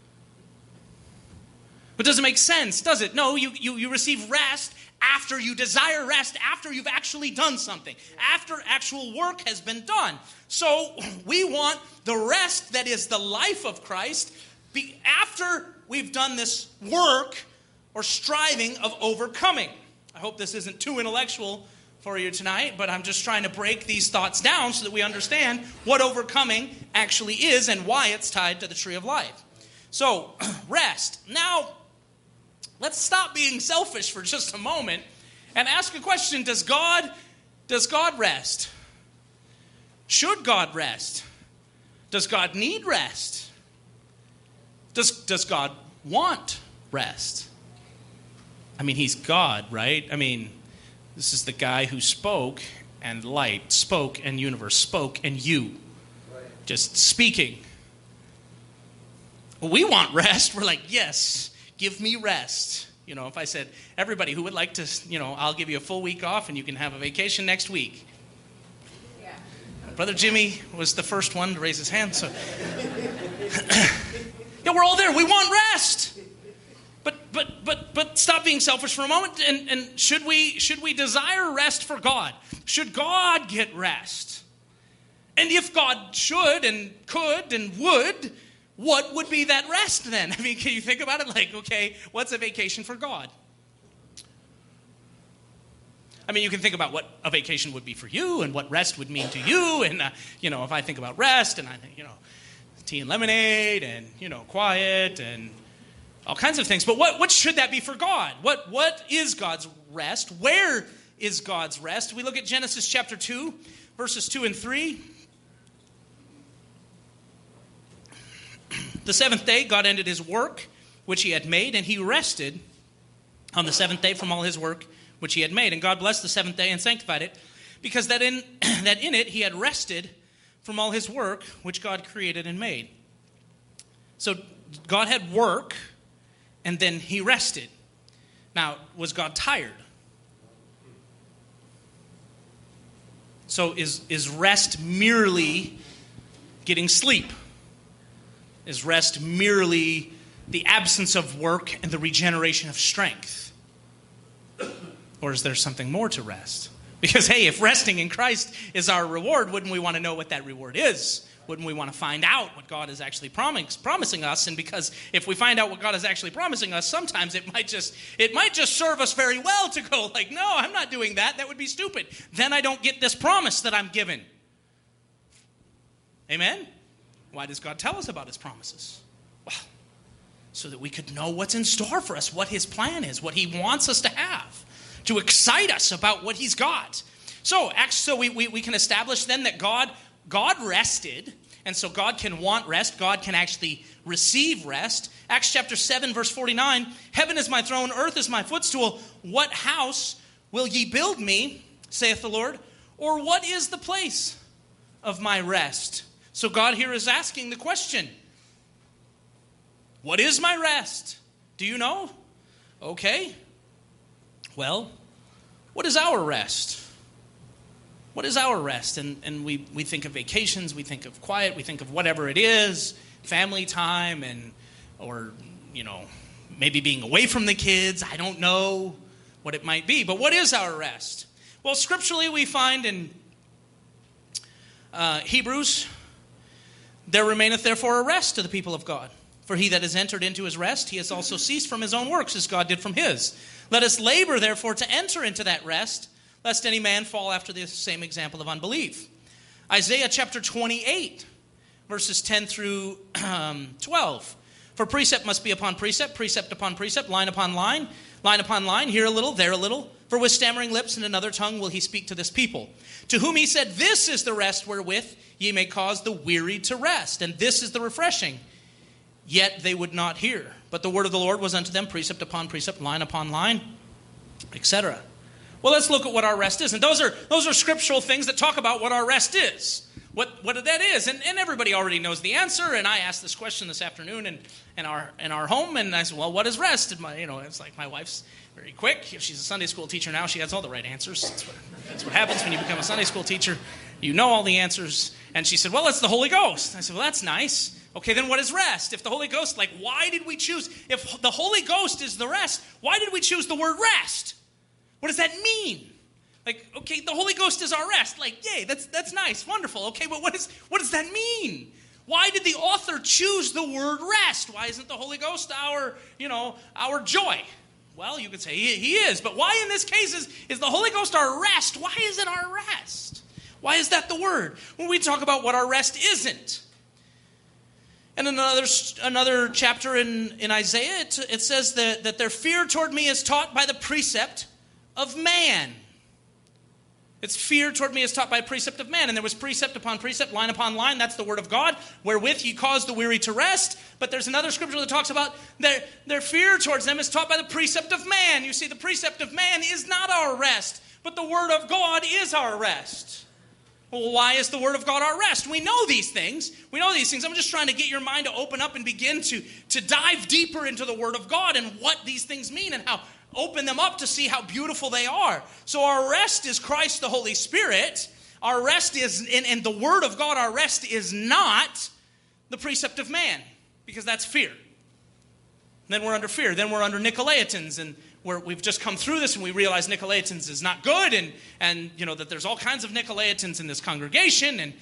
But it doesn't make sense, does it? No, you receive rest after you desire rest, after you've actually done something, after actual work has been done. So we want the rest that is the life of Christ after we've done this work or striving of overcoming. I hope this isn't too intellectual for you tonight, but I'm just trying to break these thoughts down so that we understand what overcoming actually is and why it's tied to the tree of life. So, rest. Now, let's stop being selfish for just a moment and ask a question. Does God rest? Should God rest? Does God need rest? Does God want rest? He's God, right? This is the guy who spoke, and light spoke, and universe spoke, and you. Right. Just speaking. Well, we want rest. We're like, yes, give me rest. If I said, everybody who would like to, I'll give you a full week off and you can have a vacation next week. Yeah. Brother Jimmy was the first one to raise his hand. So, yeah, we're all there. We want rest. But stop being selfish for a moment. And should we desire rest for God? Should God get rest? And if God should and could and would, what would be that rest then? Can you think about it? Like, okay, what's a vacation for God? You can think about what a vacation would be for you and what rest would mean to you. And, if I think about rest and I think, tea and lemonade and, quiet and all kinds of things. But what should that be for God? What is God's rest? Where is God's rest? We look at Genesis chapter 2, verses 2 and 3. The seventh day, God ended his work, which he had made, and he rested on the seventh day from all his work, which he had made. And God blessed the seventh day and sanctified it, because that in it he had rested from all his work, which God created and made. So God had work, and then he rested. Now, was God tired? So is rest merely getting sleep? Is rest merely the absence of work and the regeneration of strength? Or is there something more to rest? Because, hey, if resting in Christ is our reward, wouldn't we want to know what that reward is? Wouldn't we want to find out what God is actually promising us? And because if we find out what God is actually promising us, sometimes it might just serve us very well to go like, no, I'm not doing that. That would be stupid. Then I don't get this promise that I'm given. Amen? Why does God tell us about his promises? Well, so that we could know what's in store for us, what his plan is, what he wants us to have, to excite us about what he's got. So we can establish then that God rested, and so God can want rest. God can actually receive rest. Acts chapter 7, verse 49, heaven is my throne, earth is my footstool. What house will ye build me, saith the Lord? Or what is the place of my rest? So God here is asking the question, What is my rest? Do you know? Okay. Well, what is our rest? What is our rest? And we think of vacations, we think of quiet, we think of whatever it is, family time, or maybe being away from the kids. I don't know what it might be. But what is our rest? Well, scripturally we find in Hebrews, there remaineth therefore a rest to the people of God. For he that has entered into his rest, he has also ceased from his own works, as God did from his. Let us labor, therefore, to enter into that rest, lest any man fall after the same example of unbelief. Isaiah chapter 28, verses 10 through 12. For precept must be upon precept, precept upon precept, line upon line upon line, here a little, there a little. For with stammering lips and another tongue will he speak to this people. To whom he said, this is the rest wherewith ye may cause the weary to rest, and this is the refreshing. Yet they would not hear. But the word of the Lord was unto them precept upon precept, line upon line, etc. Well, let's look at what our rest is. And those are scriptural things that talk about what our rest is. What that is. And everybody already knows the answer. And I asked this question this afternoon in our home. And I said, well, what is rest? And it's like my wife's very quick. She's a Sunday school teacher now. She has all the right answers. That's what happens when you become a Sunday school teacher. You know all the answers. And she said, well, it's the Holy Ghost. I said, well, that's nice. Okay, then what is rest? If the Holy Ghost, why did we choose? If the Holy Ghost is the rest, why did we choose the word rest? What does that mean? Okay, the Holy Ghost is our rest. Yay, that's nice, wonderful. Okay, but what does that mean? Why did the author choose the word rest? Why isn't the Holy Ghost our joy? Well, you could say he is, but why in this case is the Holy Ghost our rest? Why is it our rest? Why is that the word? When we talk about what our rest isn't. And another chapter in Isaiah, it says that their fear toward me is taught by the precept of man. Its fear toward me is taught by precept of man. And there was precept upon precept, line upon line. That's the word of God, wherewith ye cause the weary to rest. But there's another scripture that talks about their fear towards them is taught by the precept of man. You see, the precept of man is not our rest, but the word of God is our rest. Well, why is the word of God our rest? We know these things. I'm just trying to get your mind to open up and begin to dive deeper into the word of God and what these things mean and how open them up to see how beautiful they are. So our rest is Christ the Holy Spirit. Our rest is, in the word of God, our rest is not the precept of man, because that's fear. Then we're under fear. Then we're under Nicolaitans, and we've just come through this and we realize Nicolaitans is not good, and that there's all kinds of Nicolaitans in this congregation, and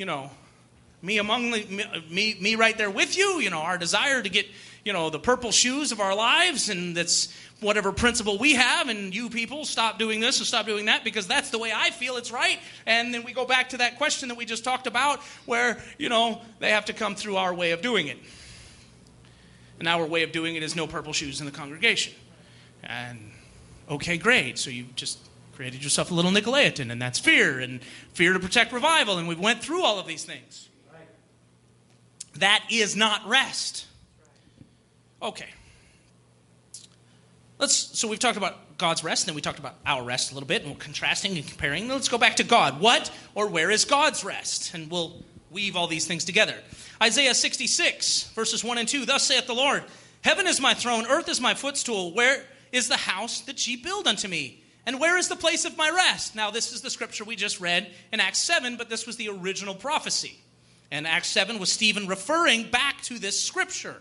me right there with you, our desire to get the purple shoes of our lives, and that's whatever principle we have, and you people stop doing this and stop doing that because that's the way I feel it's right. And then we go back to that question that we just talked about where they have to come through our way of doing it. And our way of doing it is no purple shoes in the congregation. And okay, great. So you just created yourself a little Nicolaitan, and that's fear to protect revival. And we went through all of these things. Right. That is not rest. Okay. So we've talked about God's rest, and then we talked about our rest a little bit, and we're contrasting and comparing. Let's go back to God. What or where is God's rest? And we'll weave all these things together. Isaiah 66, verses 1 and 2. Thus saith the Lord, heaven is my throne, earth is my footstool. Where is the house that ye build unto me? And where is the place of my rest? Now, this is the scripture we just read in Acts 7, but this was the original prophecy. And Acts 7 was Stephen referring back to this scripture.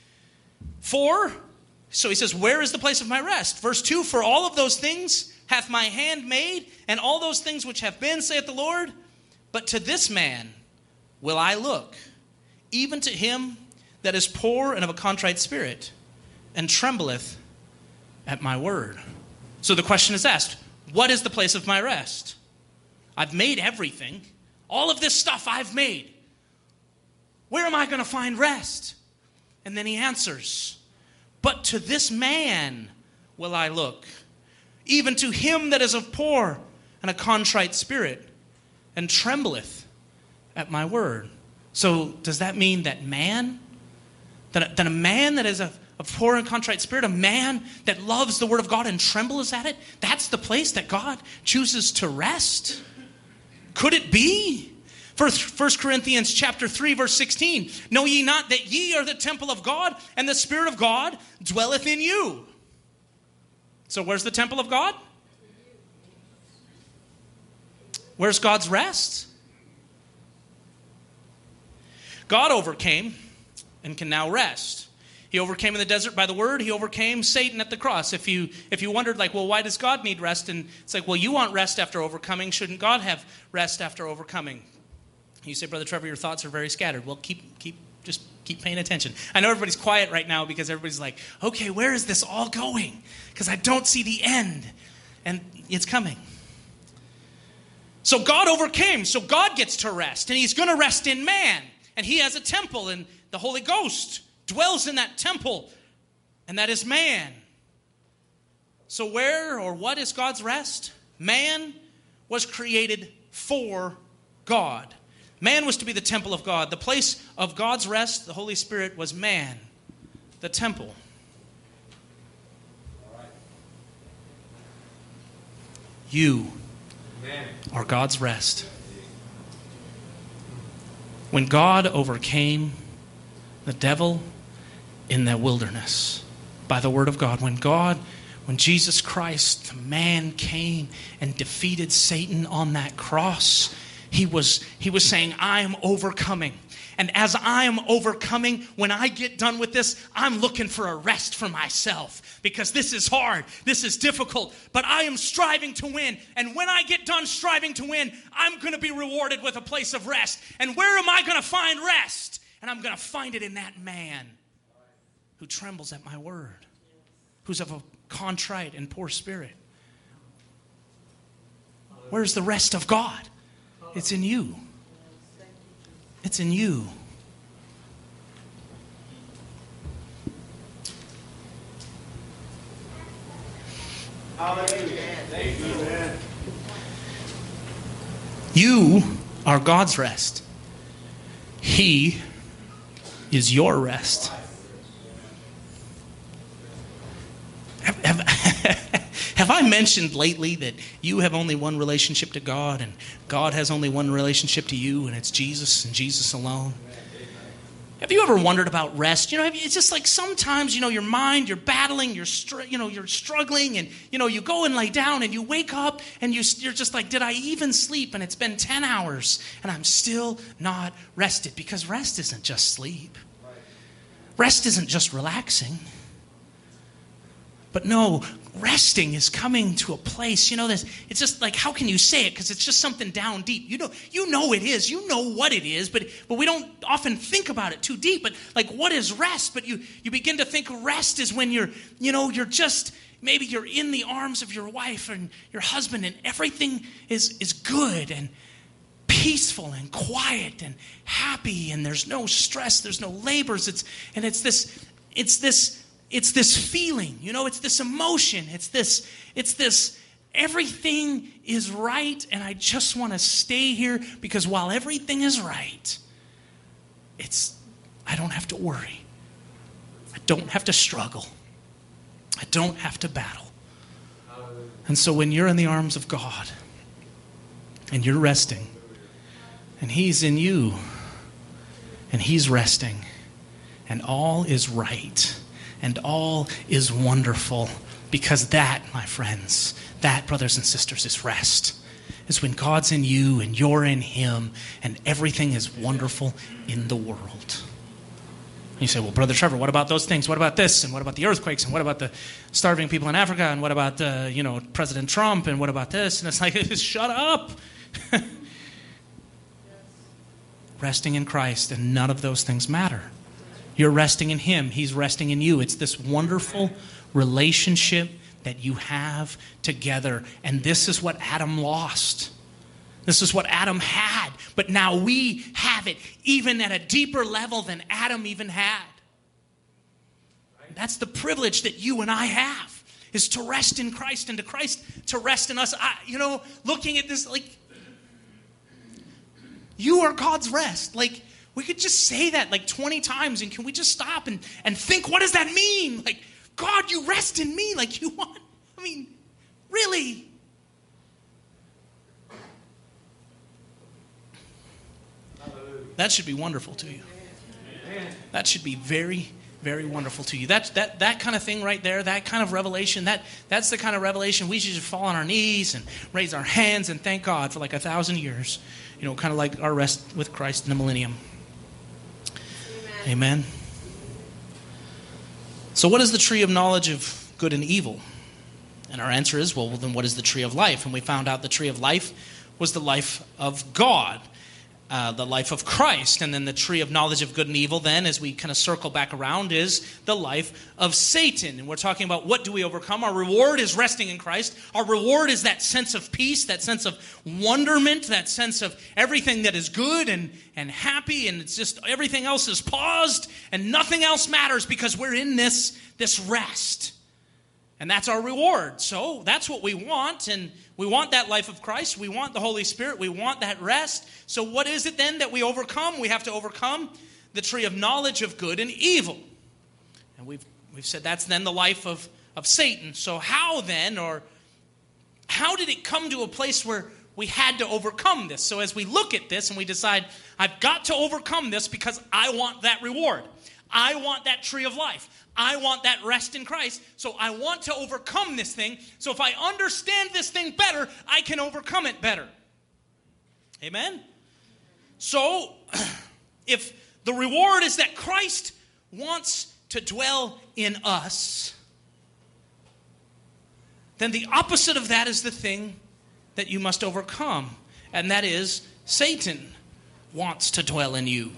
So he says, where is the place of my rest? Verse 2, for all of those things hath my hand made, and all those things which have been, saith the Lord. But to this man will I look, even to him that is poor and of a contrite spirit, and trembleth at my word. So the question is asked, what is the place of my rest? I've made everything. All of this stuff I've made. Where am I going to find rest? And then he answers, but to this man will I look, even to him that is of poor and a contrite spirit, and trembleth at my word. So does that mean that man, that a man that is a poor and contrite spirit, a man that loves the word of God and trembles at it, that's the place that God chooses to rest? Could it be? 1 Corinthians chapter 3, verse 16. Know ye not that ye are the temple of God, and the Spirit of God dwelleth in you? So where's the temple of God? Where's God's rest? God overcame and can now rest. He overcame in the desert by the word. He overcame Satan at the cross. If you wondered, like, well, why does God need rest? And it's like, well, you want rest after overcoming. Shouldn't God have rest after overcoming? You say, Brother Trevor, your thoughts are very scattered. Well, just keep paying attention. I know everybody's quiet right now because everybody's like, okay, where is this all going? Because I don't see the end. And it's coming. So God overcame. So God gets to rest. And he's going to rest in man. And he has a temple. And the Holy Ghost dwells in that temple, and that is man. So where or what is God's rest? Man was created for God. Man was to be the temple of God. The place of God's rest, the Holy Spirit, was man, the temple. You are God's rest. When God overcame the devil in the wilderness by the word of God, when Jesus Christ, the man, came and defeated Satan on that cross, he was saying, I am overcoming. And as I am overcoming, when I get done with this, I'm looking for a rest for myself. Because this is hard, this is difficult, but I am striving to win. And when I get done striving to win, I'm going to be rewarded with a place of rest. And where am I going to find rest? And I'm going to find it in that man who trembles at my word, who's of a contrite and poor spirit. Where's the rest of God? It's in you. It's in you. You are God's rest. He is your rest. Have I mentioned lately that you have only one relationship to God and God has only one relationship to you, and it's Jesus and Jesus alone? Have you ever wondered about rest? It's just like sometimes, your mind, you're battling, you're struggling, and, you go and lay down and you wake up and you're just like, did I even sleep? And it's been 10 hours and I'm still not rested, because rest isn't just sleep. Rest isn't just relaxing. But no, resting is coming to a place, it's just like, how can you say it? Because it's just something down deep. You know it is. You know what it is, but we don't often think about it too deep. But like, what is rest? But you begin to think rest is when you're just, maybe you're in the arms of your wife and your husband, and everything is good and peaceful and quiet and happy, and there's no stress, there's no labors. It's this feeling, it's this emotion, it's this, everything is right, and I just want to stay here, because while everything is right, I don't have to worry. I don't have to struggle. I don't have to battle. And so when you're in the arms of God, and you're resting, and He's in you, and He's resting, and all is right, and all is wonderful, because that, my friends, that, brothers and sisters, is rest. Is when God's in you and you're in Him, and everything is wonderful in the world. And you say, well, Brother Trevor, what about those things? What about this? And what about the earthquakes? And what about the starving people in Africa? And what about, President Trump? And what about this? And it's like, shut up. Resting in Christ, and none of those things matter. You're resting in Him. He's resting in you. It's this wonderful relationship that you have together. And this is what Adam lost. This is what Adam had. But now we have it, even at a deeper level than Adam even had. That's the privilege that you and I have, is to rest in Christ, and to Christ to rest in us. Looking at this, like, you are God's rest. Like, we could just say that like 20 times, and can we just stop and think, what does that mean? Like, God, you rest in me. Like, you want, really? That should be wonderful to you. That should be very, very wonderful to you. That kind of thing right there, that kind of revelation, that's the kind of revelation we should just fall on our knees and raise our hands and thank God for like 1,000 years. Kind of like our rest with Christ in the millennium. Amen. So what is the tree of knowledge of good and evil? And our answer is, well, then what is the tree of life? And we found out the tree of life was the life of God, the life of Christ. And then the tree of knowledge of good and evil then, as we kind of circle back around, is the life of Satan. And we're talking about what do we overcome? Our reward is resting in Christ. Our reward is that sense of peace, that sense of wonderment, that sense of everything that is good and happy, and it's just everything else is paused and nothing else matters because we're in this rest. And that's our reward. So that's what we want, and we want that life of Christ. We want the Holy Spirit. We want that rest. So what is it then that we overcome? We have to overcome the tree of knowledge of good and evil. And we've said that's then the life of Satan. So how then, or how did it come to a place where we had to overcome this? So as we look at this and we decide, I've got to overcome this because I want that reward. I want that tree of life. I want that rest in Christ. So I want to overcome this thing. So if I understand this thing better, I can overcome it better. Amen? So if the reward is that Christ wants to dwell in us, then the opposite of that is the thing that you must overcome. And that is Satan wants to dwell in you.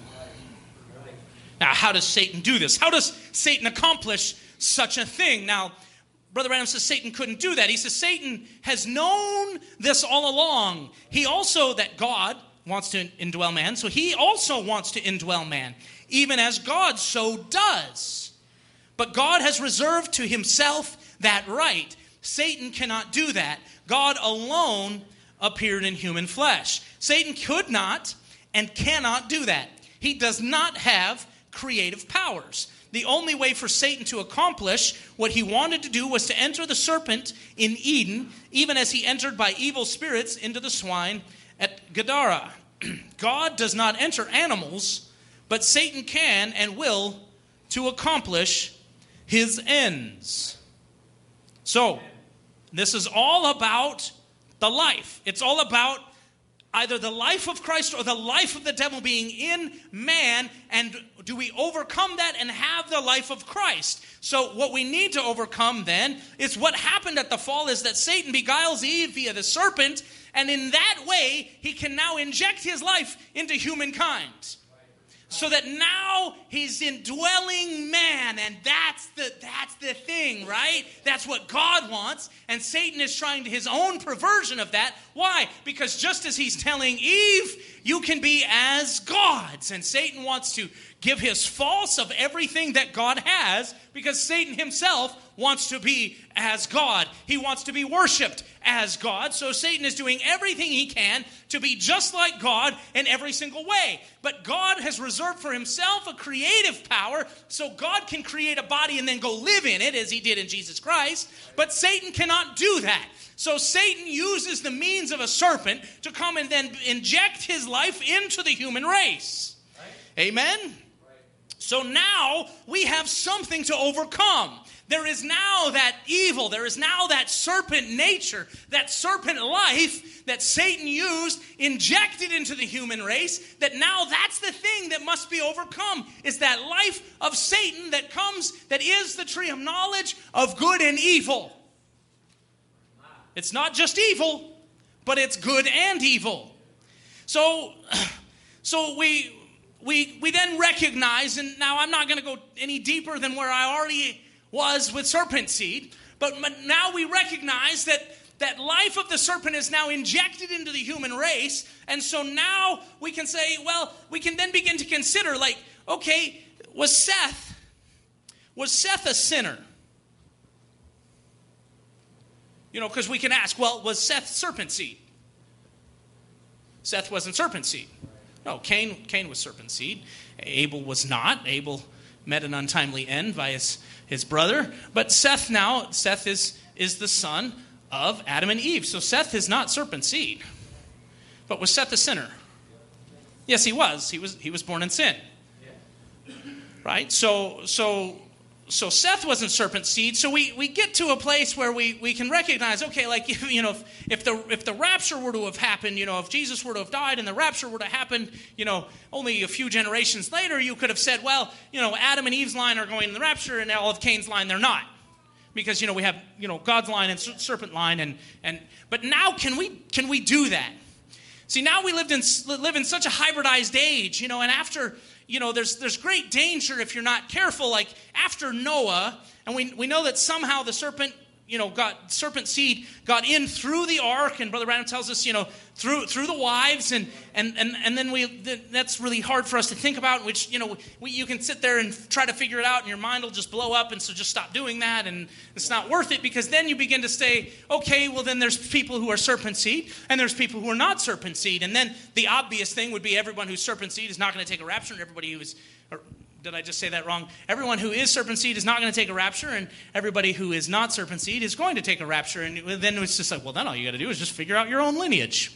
Now, how does Satan do this? How does Satan accomplish such a thing? Now, Brother Branham says Satan couldn't do that. He says Satan has known this all along. He also, that God wants to indwell man, so he also wants to indwell man, even as God so does. But God has reserved to himself that right. Satan cannot do that. God alone appeared in human flesh. Satan could not and cannot do that. He does not have creative powers. The only way for Satan to accomplish what he wanted to do was to enter the serpent in Eden, even as he entered by evil spirits into the swine at Gadara. God does not enter animals, but Satan can and will to accomplish his ends. So, this is all about the life. It's all about either the life of Christ or the life of the devil being in man, and do we overcome that and have the life of Christ? So what we need to overcome then is what happened at the fall is that Satan beguiles Eve via the serpent, and in that way he can now inject his life into humankind. So that now he's indwelling man, and that's the thing, right? That's what God wants, and Satan is trying his own perversion of that. Why? Because just as he's telling Eve, you can be as gods, and Satan wants to give his false of everything that God has, because Satan himself wants to be as God. He wants to be worshipped as God. So Satan is doing everything he can to be just like God in every single way. But God has reserved for himself a creative power, so God can create a body and then go live in it, as he did in Jesus Christ. But Satan cannot do that. So Satan uses the means of a serpent to come and then inject his life into the human race. Right. Amen? Right. So now we have something to overcome. There is now that evil, there is now that serpent nature, that serpent life that Satan used, injected into the human race, that now that's the thing that must be overcome, is that life of Satan that comes, that is the tree of knowledge of good and evil. It's not just evil, but it's good and evil. So we then recognize, and now I'm not going to go any deeper than where I already was with serpent seed, but now we recognize that life of the serpent is now injected into the human race, and so now we can say, well, we can then begin to consider, like, okay, was Seth a sinner? You know, because we can ask, well, was Seth serpent seed? Seth wasn't serpent seed. No, Cain was serpent seed. Abel was not. Abel met an untimely end by his brother. But Seth is the son of Adam and Eve. So Seth is not serpent seed. But was Seth a sinner? Yes, he was. He was born in sin. Right? So Seth wasn't serpent seed. So we get to a place where we can recognize, okay, like, if the rapture were to have happened, if Jesus were to have died and the rapture were to happen, only a few generations later, you could have said, well, Adam and Eve's line are going in the rapture, and all of Cain's line, they're not. Because, we have, God's line and serpent line. But now can we do that? See, now we live in such a hybridized age, and after, there's great danger if you're not careful. Like after Noah, and we know that somehow the serpent, serpent seed got in through the ark, and Brother Branham tells us, through the wives, and then that's really hard for us to think about. Which you can sit there and try to figure it out, and your mind will just blow up, and so just stop doing that, and it's not worth it, because then you begin to say, okay, well then there's people who are serpent seed, and there's people who are not serpent seed, and then the obvious thing would be everyone who's serpent seed is not going to take a rapture, and everybody who is. Did I just say that wrong? Everyone who is serpent seed is not going to take a rapture, and everybody who is not serpent seed is going to take a rapture. And then it's just like, well, then all you got to do is just figure out your own lineage.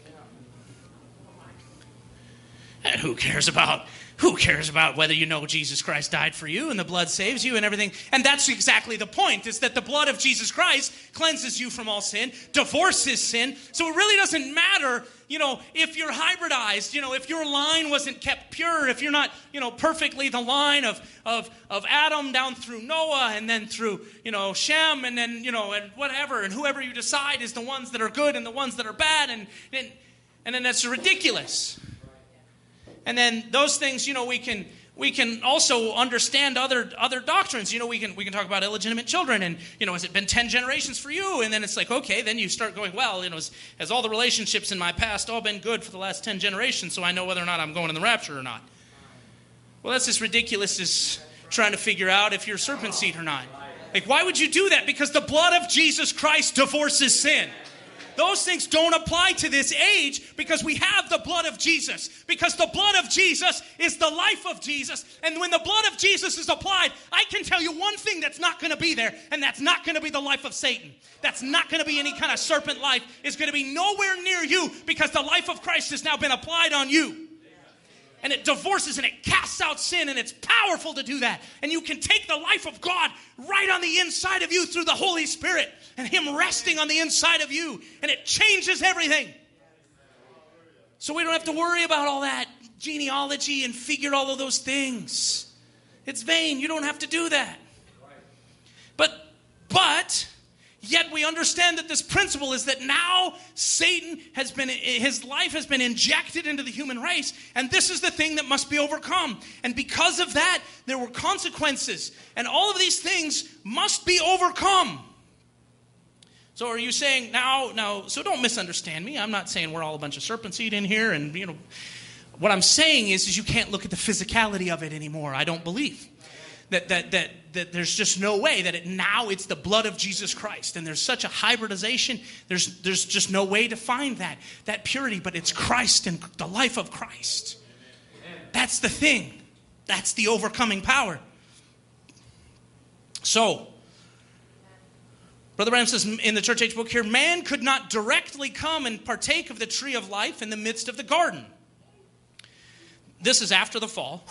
And who cares about whether Jesus Christ died for you and the blood saves you and everything? And that's exactly the point, is that the blood of Jesus Christ cleanses you from all sin, divorces sin. So it really doesn't matter, if you're hybridized, if your line wasn't kept pure, if you're not, perfectly the line of Adam down through Noah and then through, Shem and then, and whatever, and whoever you decide is the ones that are good and the ones that are bad, and then that's ridiculous. And then those things, we can also understand other doctrines. We can talk about illegitimate children, and has it been 10 generations for you? And then it's like, okay, then you start going, well, has all the relationships in my past all been good for the last 10 generations, so I know whether or not I'm going in the rapture or not. Well, that's as ridiculous as trying to figure out if you're serpent seed or not. Like, why would you do that? Because the blood of Jesus Christ divorces sin. Those things don't apply to this age because we have the blood of Jesus. Because the blood of Jesus is the life of Jesus. And when the blood of Jesus is applied, I can tell you one thing that's not going to be there, and that's not going to be the life of Satan. That's not going to be any kind of serpent life. It's going to be nowhere near you because the life of Christ has now been applied on you. And it divorces and it casts out sin, and it's powerful to do that. And you can take the life of God right on the inside of you through the Holy Spirit and Him resting on the inside of you. And it changes everything. So we don't have to worry about all that genealogy and figure all of those things. It's vain. You don't have to do that. But yet we understand that this principle is that now Satan his life has been injected into the human race, and this is the thing that must be overcome. And because of that, there were consequences, and all of these things must be overcome. So are you saying now, so don't misunderstand me. I'm not saying we're all a bunch of serpent seed in here, and what I'm saying is you can't look at the physicality of it anymore. I don't believe. That there's just no way that it's the blood of Jesus Christ, and there's such a hybridization. There's just no way to find that purity, but it's Christ and the life of Christ. That's the thing. That's the overcoming power. So, Brother Branham says in the Church Age book here, man could not directly come and partake of the tree of life in the midst of the garden. This is after the fall.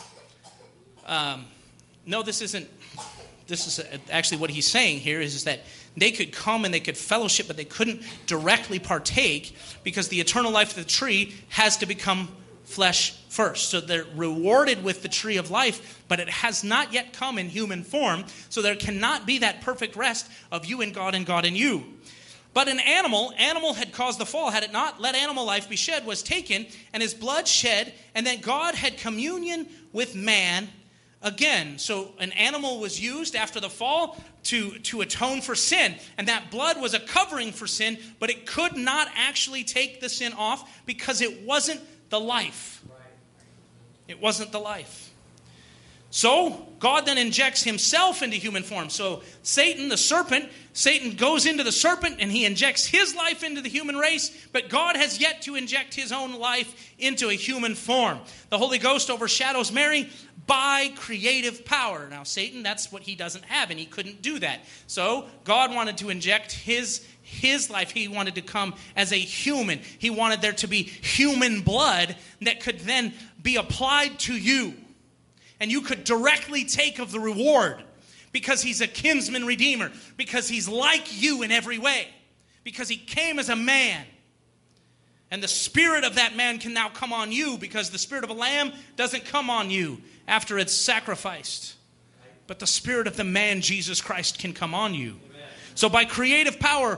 No, this isn't. This is actually what he's saying here is that they could come and they could fellowship, but they couldn't directly partake because the eternal life of the tree has to become flesh first. So they're rewarded with the tree of life, but it has not yet come in human form. So there cannot be that perfect rest of you and God in you. But an animal had caused the fall, had it not, let animal life be shed, was taken, and his blood shed, and then God had communion with man again. So an animal was used after the fall to atone for sin. And that blood was a covering for sin, but it could not actually take the sin off because it wasn't the life. It wasn't the life. So God then injects himself into human form. So Satan, the serpent, Satan goes into the serpent and he injects his life into the human race, but God has yet to inject his own life into a human form. The Holy Ghost overshadows Mary by creative power. Now Satan, that's what he doesn't have, and he couldn't do that. So God wanted to inject his his life. He wanted to come as a human. He wanted there to be human blood that could then be applied to you. And you could directly take of the reward because he's a kinsman redeemer, because he's like you in every way, because he came as a man. And the spirit of that man can now come on you because the spirit of a lamb doesn't come on you after it's sacrificed. But the spirit of the man, Jesus Christ, can come on you. Amen. So by creative power,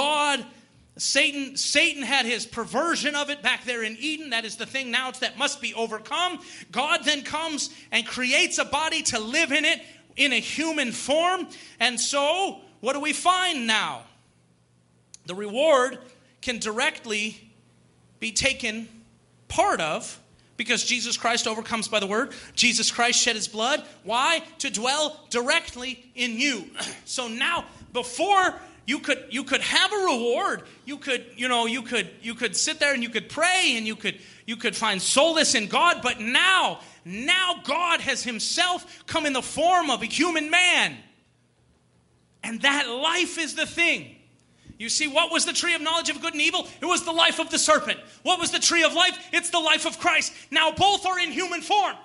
Satan had his perversion of it back there in Eden. That is the thing now that must be overcome. God then comes and creates a body to live in it in a human form. And so, what do we find now? The reward can directly be taken part of because Jesus Christ overcomes by the word. Jesus Christ shed his blood. Why? To dwell directly in you. So now, before you could have a reward, you could sit there and you could pray and you could find solace in God. But now God has himself come in the form of a human man, and that life is the thing. You see, what was the tree of knowledge of good and evil? It was the life of the serpent. What was the tree of life? It's the life of Christ. Now both are in human form.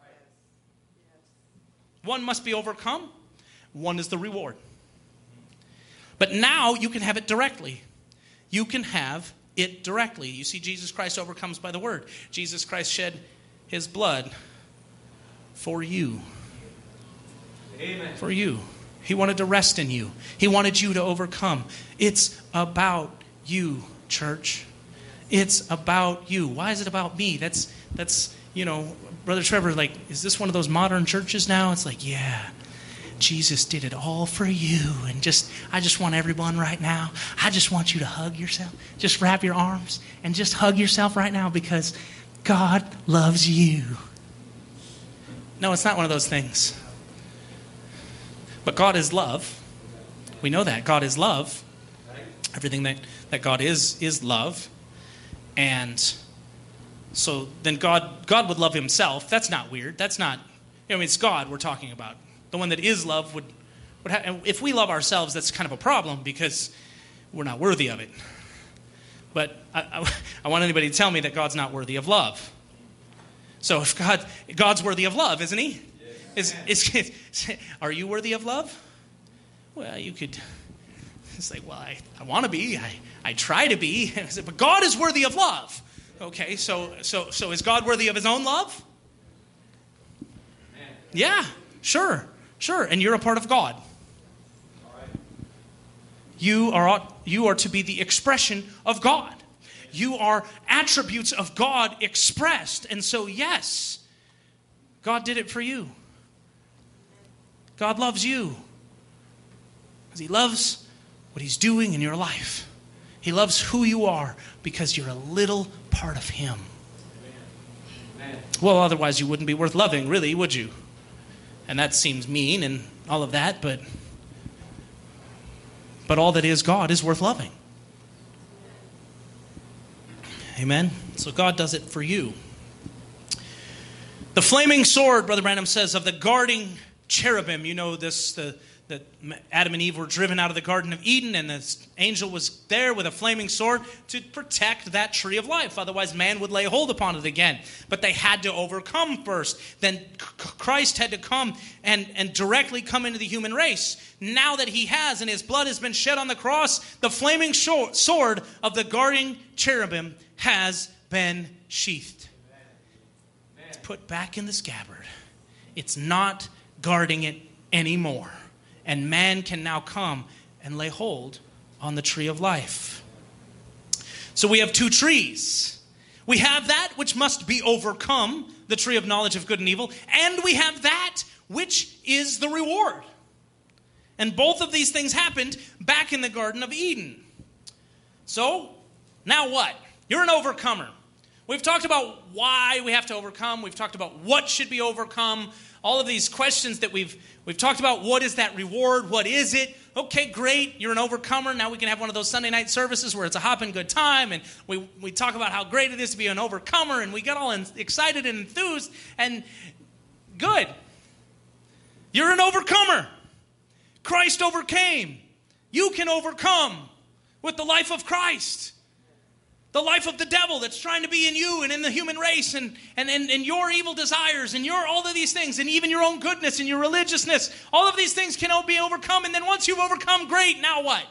One must be overcome. One is the reward. But now you can have it directly. You can have it directly. You see, Jesus Christ overcomes by the word. Jesus Christ shed his blood for you. Amen. For you. He wanted to rest in you. He wanted you to overcome. It's about you, church. It's about you. Why is it about me? That's Brother Trevor, like, is this one of those modern churches now? It's like, yeah, Jesus did it all for you. And I just want everyone right now, I just want you to hug yourself. Just wrap your arms and just hug yourself right now because God loves you. No, it's not one of those things. But God is love. We know that. God is love. Everything that God is love. And so then God would love himself. That's not weird. That's not, it's God we're talking about. The one that is love would have, if we love ourselves, that's kind of a problem because we're not worthy of it. But I want anybody to tell me that God's not worthy of love. So if God's worthy of love, isn't he? Are you worthy of love? Well, you could. It's like, well, I want to be. I try to be. But God is worthy of love. Okay, so is God worthy of his own love? Yeah, sure. And you're a part of God. You are to be the expression of God. You are attributes of God expressed. And so, yes, God did it for you. God loves you because he loves what he's doing in your life. He loves who you are because you're a little part of him. Amen. Well, otherwise you wouldn't be worth loving, really, would you? And that seems mean and all of that, but all that is God is worth loving. Amen? So God does it for you. The flaming sword, Brother Branham says, of the guarding cherubim. You know this, that Adam and Eve were driven out of the Garden of Eden, and the angel was there with a flaming sword to protect that tree of life. Otherwise, man would lay hold upon it again. But they had to overcome first. Then Christ had to come and directly come into the human race. Now that he has, and his blood has been shed on the cross, the flaming sword of the guarding cherubim has been sheathed. It's put back in the scabbard. It's not guarding it anymore. And man can now come and lay hold on the tree of life. So we have two trees. We have that which must be overcome, the tree of knowledge of good and evil, and we have that which is the reward. And both of these things happened back in the Garden of Eden. So, now what? You're an overcomer. We've talked about why we have to overcome. We've talked about what should be overcome. All of these questions that we've talked about. What is that reward? What is it? Okay, great. You're an overcomer. Now we can have one of those Sunday night services where it's a hopping good time. And we talk about how great it is to be an overcomer. And we get all excited and enthused. And good. You're an overcomer. Christ overcame. You can overcome. with the life of Christ. The life of the devil that's trying to be in you and in the human race and your evil desires and your all of these things and even your own goodness and your religiousness. All of these things can all be overcome. And then once you've overcome, great, now what?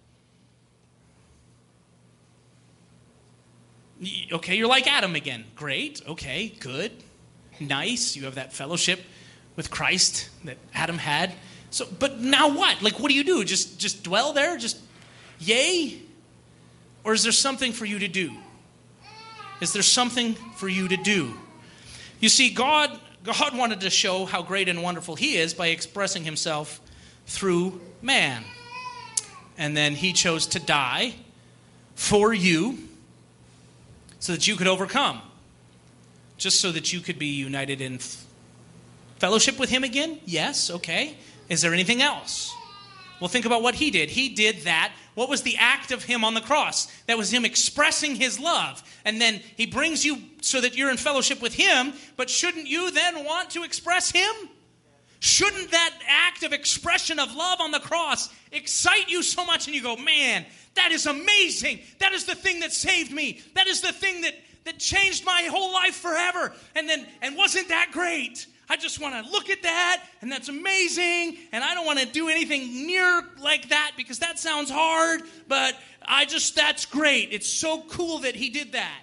Okay, you're like Adam again. Great, okay, good, nice. You have that fellowship with Christ that Adam had. So, but now what? Like, what do? Just dwell there? Just yay? Or is there something for you to do? Is there something for you to do? You see, God wanted to show how great and wonderful He is by expressing Himself through man. And then He chose to die for you so that you could overcome. Just so that you could be united in fellowship with Him again? Yes, okay. Is there anything else? Well, think about what He did. He did that. What was the act of Him on the cross? That was Him expressing His love. And then He brings you so that you're in fellowship with Him. But shouldn't you then want to express Him? Shouldn't that act of expression of love on the cross excite you so much and you go, man, that is amazing. That is the thing that saved me. That is the thing that changed my whole life forever. And wasn't that great? I just want to look at that, and that's amazing, and I don't want to do anything near like that because that sounds hard, but that's great. It's so cool that He did that.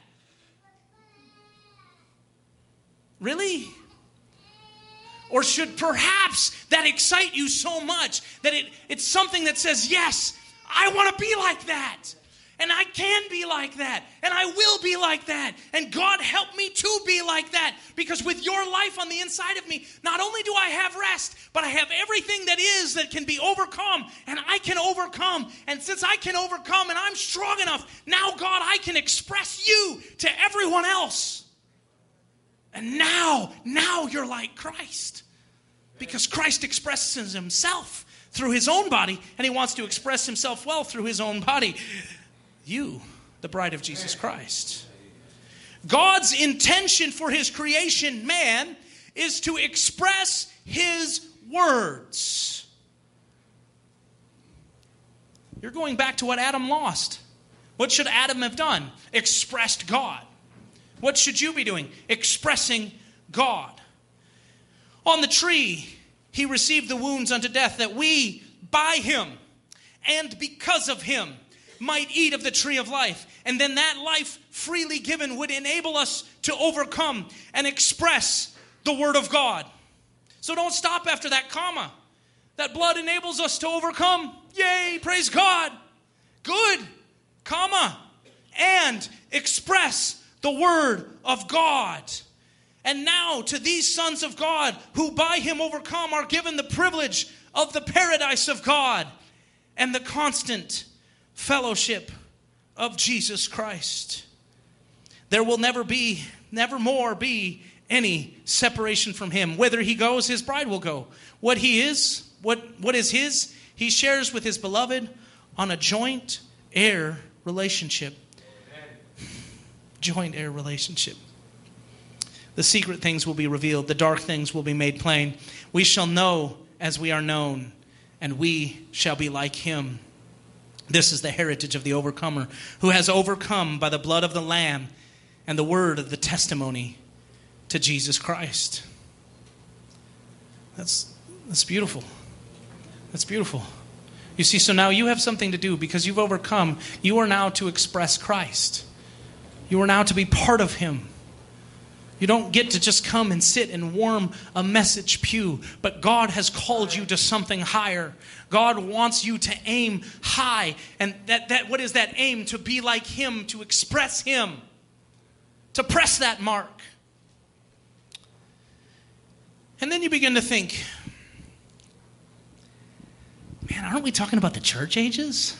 Really? Or should perhaps that excite you so much that it's something that says, yes, I want to be like that. And I can be like that. And I will be like that. And God help me to be like that. Because with your life on the inside of me, not only do I have rest, but I have everything that can be overcome. And I can overcome. And since I can overcome and I'm strong enough, now God, I can express you to everyone else. And now you're like Christ. Because Christ expresses Himself through His own body. And He wants to express Himself well through His own body. You, the bride of Jesus Christ. God's intention for His creation, man, is to express His words. You're going back to what Adam lost. What should Adam have done? Expressed God. What should you be doing? Expressing God. On the tree, He received the wounds unto death that we, by Him and because of Him, might eat of the tree of life. And then that life freely given would enable us to overcome and express the Word of God. So don't stop after that comma. That blood enables us to overcome. Yay, praise God. Good, comma. And express the Word of God. And now to these sons of God who by Him overcome are given the privilege of the paradise of God and the constant fellowship of Jesus Christ. There will never more be any separation from Him. Whither He goes, His bride will go. What He is, what is His, He shares with His beloved on a joint heir relationship. Joint heir relationship. The secret things will be revealed. The dark things will be made plain. We shall know as we are known, and we shall be like Him. This is the heritage of the overcomer, who has overcome by the blood of the Lamb and the word of the testimony to Jesus Christ. That's beautiful. That's beautiful. You see, so now you have something to do because you've overcome. You are now to express Christ. You are now to be part of Him. You don't get to just come and sit and warm a message pew, but God has called you to something higher. God wants you to aim high. And that what is that aim? To be like Him, to express Him, to press that mark. And then you begin to think, man, aren't we talking about the church ages?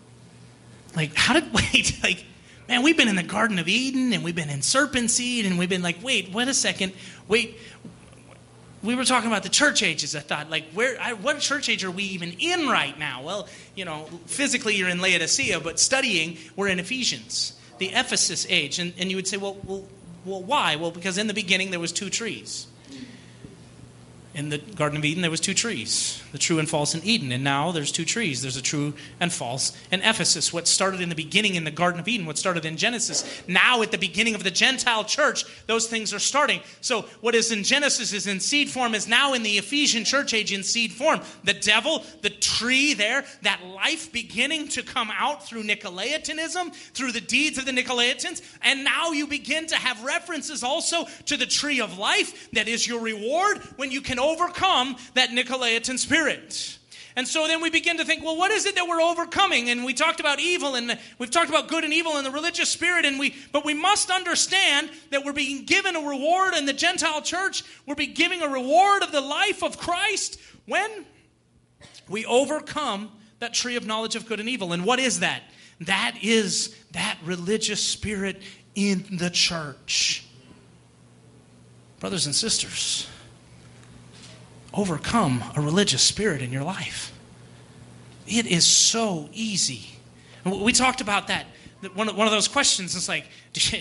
Man, we've been in the Garden of Eden, and we've been in serpent seed, and we've been like, wait a second. We were talking about the church ages. I thought, what church age are we even in right now? Well, physically you're in Laodicea, but studying, we're in Ephesians, the Ephesus age. And you would say, well, why? Well, because in the beginning there was 2 trees. In the Garden of Eden there was 2 trees. the true and false in Eden. And now there's two trees. There's a true and false in Ephesus. What started in the beginning in the Garden of Eden, what started in Genesis, now at the beginning of the Gentile church, those things are starting. So what is in Genesis is in seed form is now in the Ephesian church age in seed form. The devil, the tree there, that life beginning to come out through Nicolaitanism, through the deeds of the Nicolaitans. And now you begin to have references also to the tree of life that is your reward when you can overcome that Nicolaitan spirit. And so then we begin to think, well, what is it that we're overcoming? And we talked about evil, and we've talked about good and evil and the religious spirit, but we must understand that we're being given a reward in the Gentile church. We're being given a reward of the life of Christ when we overcome that tree of knowledge of good and evil. And what is that? That is that religious spirit in the church. Brothers and sisters, overcome a religious spirit in your life. It is so easy. We talked about that. One of those questions is like,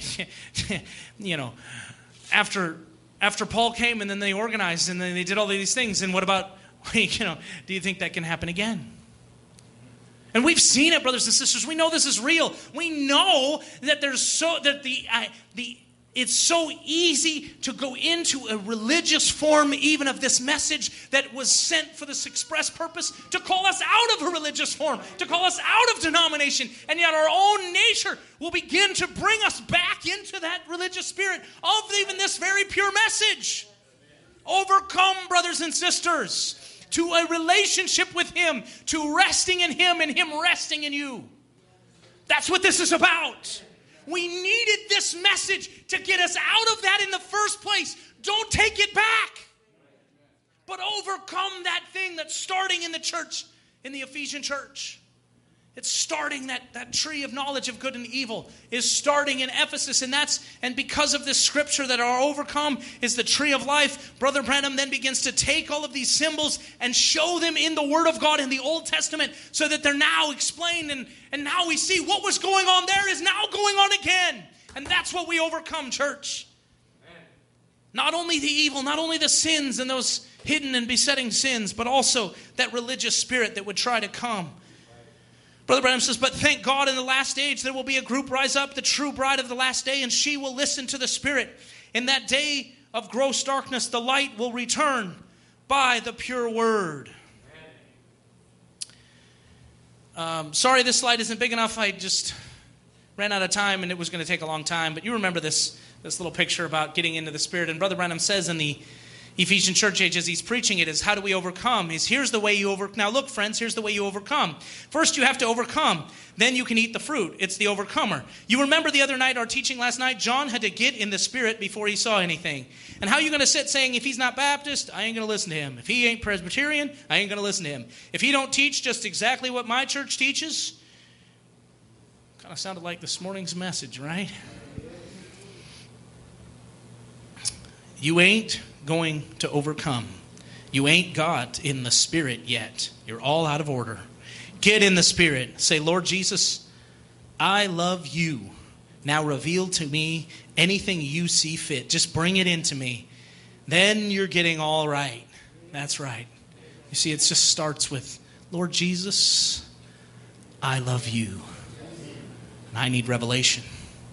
after Paul came and then they organized and then they did all these things, and what about, do you think that can happen again? And we've seen it, brothers and sisters. We know this is real. We know that it's so easy to go into a religious form even of this message that was sent for this express purpose to call us out of a religious form, to call us out of denomination, and yet our own nature will begin to bring us back into that religious spirit of even this very pure message. Overcome, brothers and sisters, to a relationship with Him, to resting in Him and Him resting in you. That's what this is about. We needed this message to get us out of that in the first place. Don't take it back, but overcome that thing that's starting in the church, in the Ephesian church. It's starting that tree of knowledge of good and evil is starting in Ephesus, and because of this scripture that our overcome is the tree of life, Brother Branham then begins to take all of these symbols and show them in the Word of God in the Old Testament so that they're now explained, and now we see what was going on there is now going on again. And that's what we overcome, church. Amen. Not only the evil, not only the sins and those hidden and besetting sins, but also that religious spirit that would try to come. Brother Branham says, but thank God in the last age there will be a group rise up, the true bride of the last day, and she will listen to the Spirit. In that day of gross darkness, the light will return by the pure word. Sorry this slide isn't big enough. I just ran out of time and it was going to take a long time. But you remember this little picture about getting into the Spirit. And Brother Branham says in the Ephesian church age as he's preaching it is how do we overcome? Here's the way you overcome. Now look, friends, here's the way you overcome. First you have to overcome. Then you can eat the fruit. It's the overcomer. You remember the other night, our teaching last night, John had to get in the Spirit before he saw anything. And how are you going to sit saying, if he's not Baptist, I ain't going to listen to him. If he ain't Presbyterian, I ain't going to listen to him. If he don't teach just exactly what my church teaches, kind of sounded like this morning's message, right? You ain't going to overcome. You ain't got in the Spirit yet. You're all out of order. Get in the Spirit. Say, Lord Jesus, I love you. Now reveal to me anything you see fit. Just bring it into me. Then you're getting all right. That's right. You see, it just starts with, Lord Jesus, I love you. And I need revelation.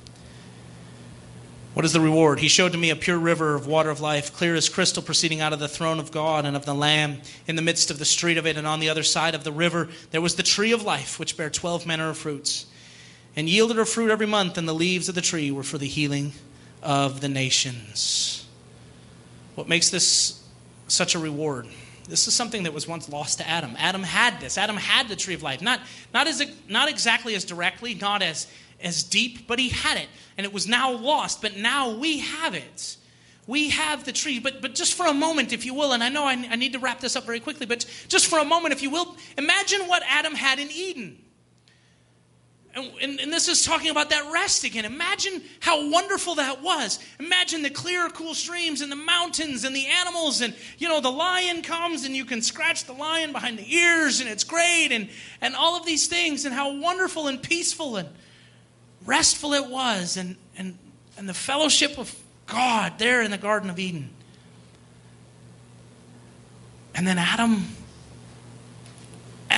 What is the reward? He showed to me a pure river of water of life, clear as crystal, proceeding out of the throne of God and of the Lamb. In the midst of the street of it, and on the other side of the river, there was the tree of life, which bare 12 manner of fruits, and yielded her fruit every month, and the leaves of the tree were for the healing of the nations. What makes this such a reward? This is something that was once lost to Adam. Adam had this. Adam had the tree of life. Not exactly as directly, not as deep, but he had it. And it was now lost, but now we have it. We have the tree. But just for a moment, if you will, and I know I need to wrap this up very quickly, but just for a moment, if you will, imagine what Adam had in Eden. And this is talking about that rest again. Imagine how wonderful that was. Imagine the clear, cool streams and the mountains and the animals. And, the lion comes and you can scratch the lion behind the ears and it's great. And all of these things and how wonderful and peaceful and restful it was. And the fellowship of God there in the Garden of Eden. And then Adam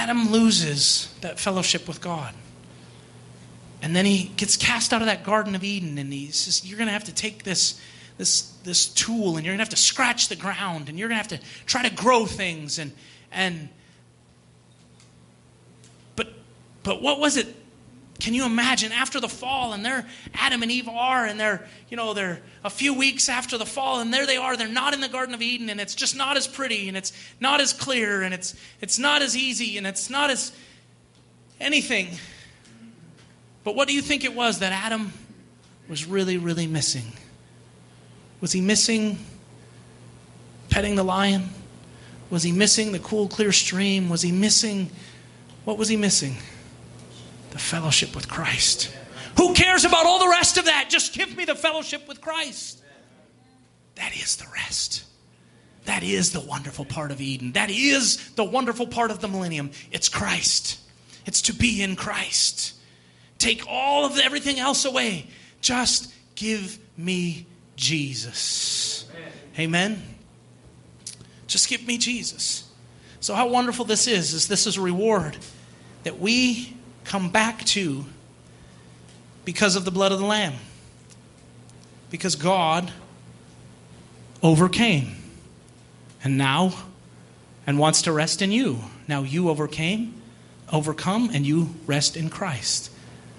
Adam loses that fellowship with God. And then he gets cast out of that Garden of Eden, and he says, you're going to have to take this tool, and you're going to have to scratch the ground, and you're going to have to try to grow things. But what was it? Can you imagine after the fall, and there Adam and Eve are, and they're a few weeks after the fall, and there they are. They're not in the Garden of Eden, and it's just not as pretty, and it's not as clear, and it's not as easy, and it's not as anything. But what do you think it was that Adam was really, really missing? Was he missing petting the lion? Was he missing the cool, clear stream? Was he missing? What was he missing? The fellowship with Christ. Who cares about all the rest of that? Just give me the fellowship with Christ. That is the rest. That is the wonderful part of Eden. That is the wonderful part of the millennium. It's Christ. It's to be in Christ. Take all of everything else away. Just give me Jesus. Amen? Just give me Jesus. So how wonderful this is this is a reward that we come back to because of the blood of the Lamb. Because God overcame. And wants to rest in you. Now you overcome, and you rest in Christ.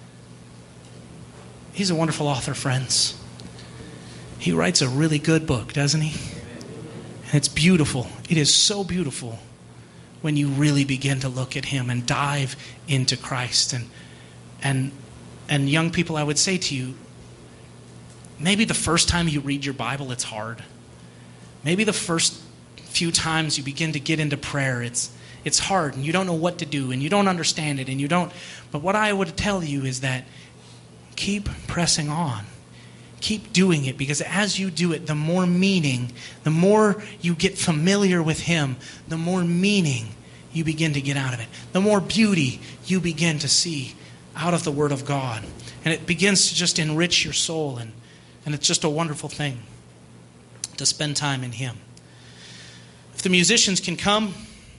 He's a wonderful author, friends. He writes a really good book, doesn't he? And it's beautiful. It is so beautiful when you really begin to look at him and dive into Christ. And young people, I would say to you, maybe the first time you read your Bible, it's hard. Maybe the first few times you begin to get into prayer, it's hard, and you don't know what to do, and you don't understand it, and you don't. But what I would tell you is that keep pressing on. Keep doing it, because as you do it, the more meaning, the more you get familiar with him, the more meaning you begin to get out of it. The more beauty you begin to see out of the Word of God. And it begins to just enrich your soul, and it's just a wonderful thing to spend time in him. If the musicians can come,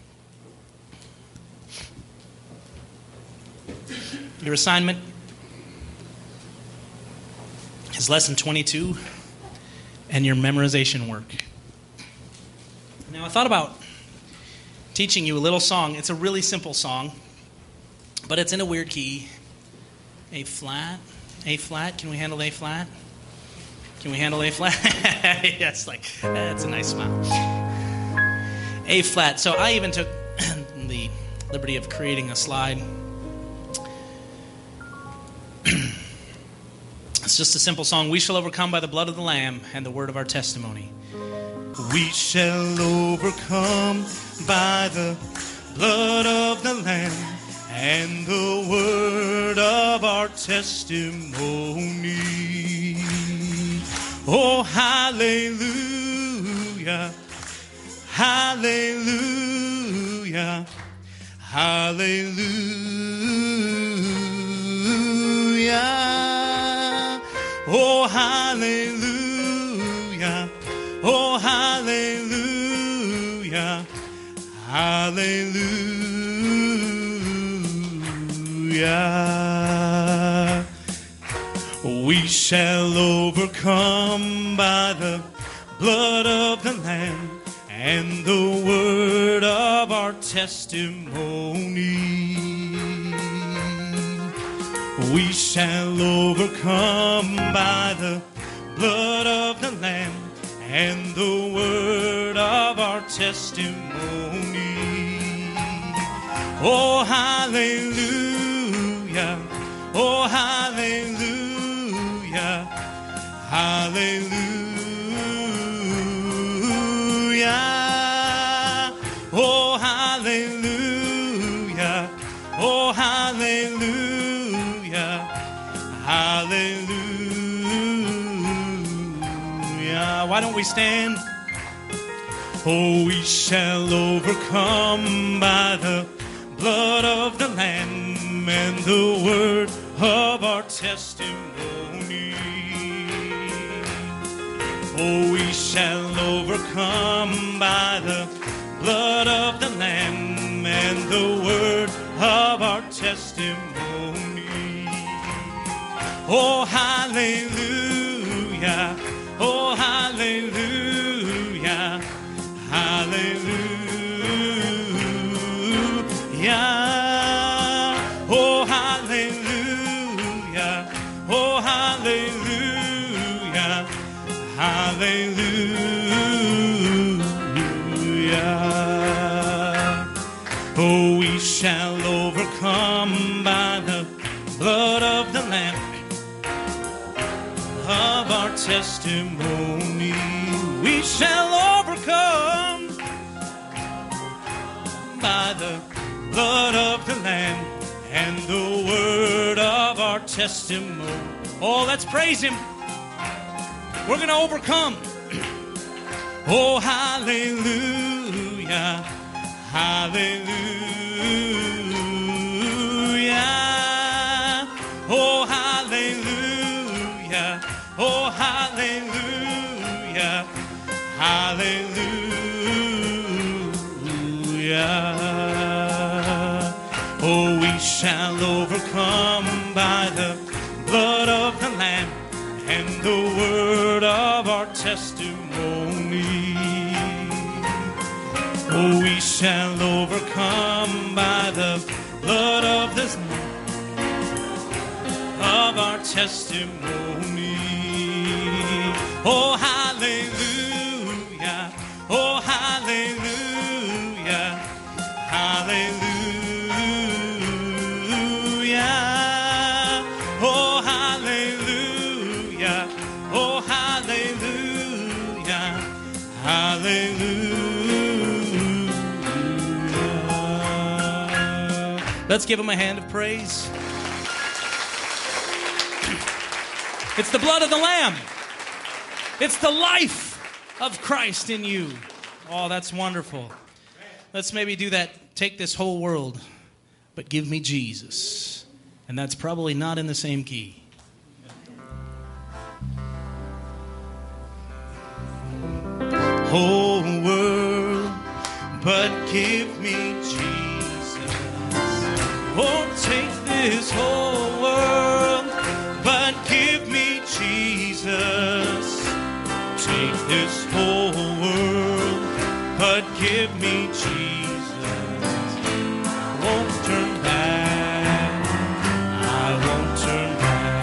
your assignment is lesson 22 and your memorization work. Now, I thought about teaching you a little song. It's a really simple song, but it's in a weird key. A flat. Can we handle A flat? Can we handle A flat? Yes, that's a nice smile. A flat. So I even took the liberty of creating a slide. It's just a simple song. We shall overcome by the blood of the Lamb and the word of our testimony. We shall overcome by the blood of the Lamb and the word of our testimony. Oh, hallelujah, hallelujah, hallelujah. Oh, hallelujah, oh, hallelujah, hallelujah. We shall overcome by the blood of the Lamb and the word of our testimony. We shall overcome by the blood of the Lamb and the word of our testimony. Oh, hallelujah, oh, hallelujah, hallelujah. Oh, hallelujah, oh, hallelujah, hallelujah. Why don't we stand? Oh, we shall overcome by the blood of the Lamb and the word of our testimony. Oh, we shall overcome by the blood of the Lamb and the word of our testimony. Oh, hallelujah. Oh, hallelujah. Hallelujah. Oh, hallelujah. Oh, hallelujah. Hallelujah. Oh, we shall overcome by the blood of the Lamb, of our testimony. We shall overcome by the blood of the Lamb and the word of our testimony. Oh, let's praise Him. We're going to overcome. Oh, hallelujah. Hallelujah. Oh, hallelujah. Oh, hallelujah. Hallelujah. Oh, we shall overcome by the blood of the Lamb and the word of our testimony. Oh, we shall overcome by the blood of the of our testimony. Oh, hallelujah. Oh, hallelujah. Hallelujah. Oh, hallelujah. Oh, hallelujah. Hallelujah. Let's give Him a hand of praise. It's the blood of the Lamb. It's the life of Christ in you. Oh, that's wonderful. Let's maybe do that. Take this whole world, but give me Jesus. And that's probably not in the same key. Whole world, but give me Jesus. Oh, take this whole world, but give me Jesus. Take this whole world, but give me Jesus. I won't turn back. I won't turn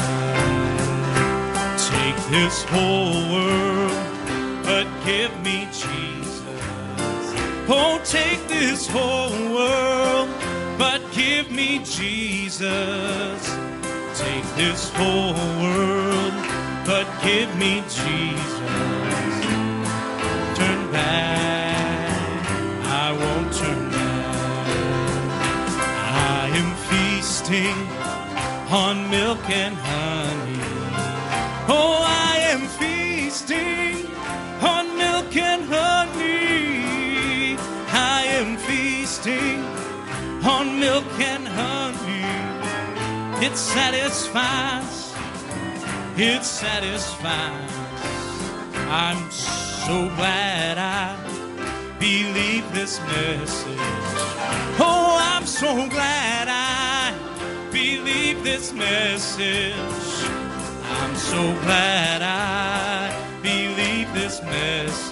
back. Take this whole world, but give me Jesus. Oh, take this whole world, but give me Jesus. Take this whole world, but give me Jesus. Turn back, I won't turn back. I am feasting on milk and honey. Oh, I am feasting on milk and honey. I am feasting on milk and honey. It satisfies. It satisfies. I'm so glad I believe this message. Oh, I'm so glad I believe this message. I'm so glad I believe this message.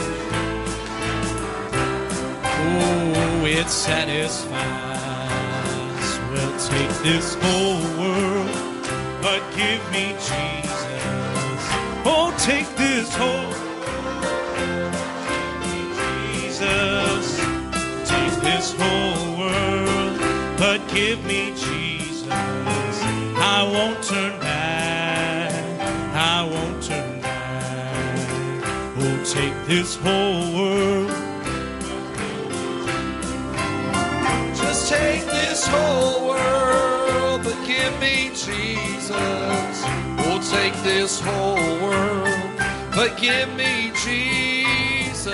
Oh, it satisfies. Well, take this whole world, but give me Jesus. Oh, take this whole Jesus. Take this whole world, but give me Jesus. I won't turn back. I won't turn back. Oh, take this whole world. Just take this whole world, but give me Jesus. Oh, take this whole world, but give me Jesus.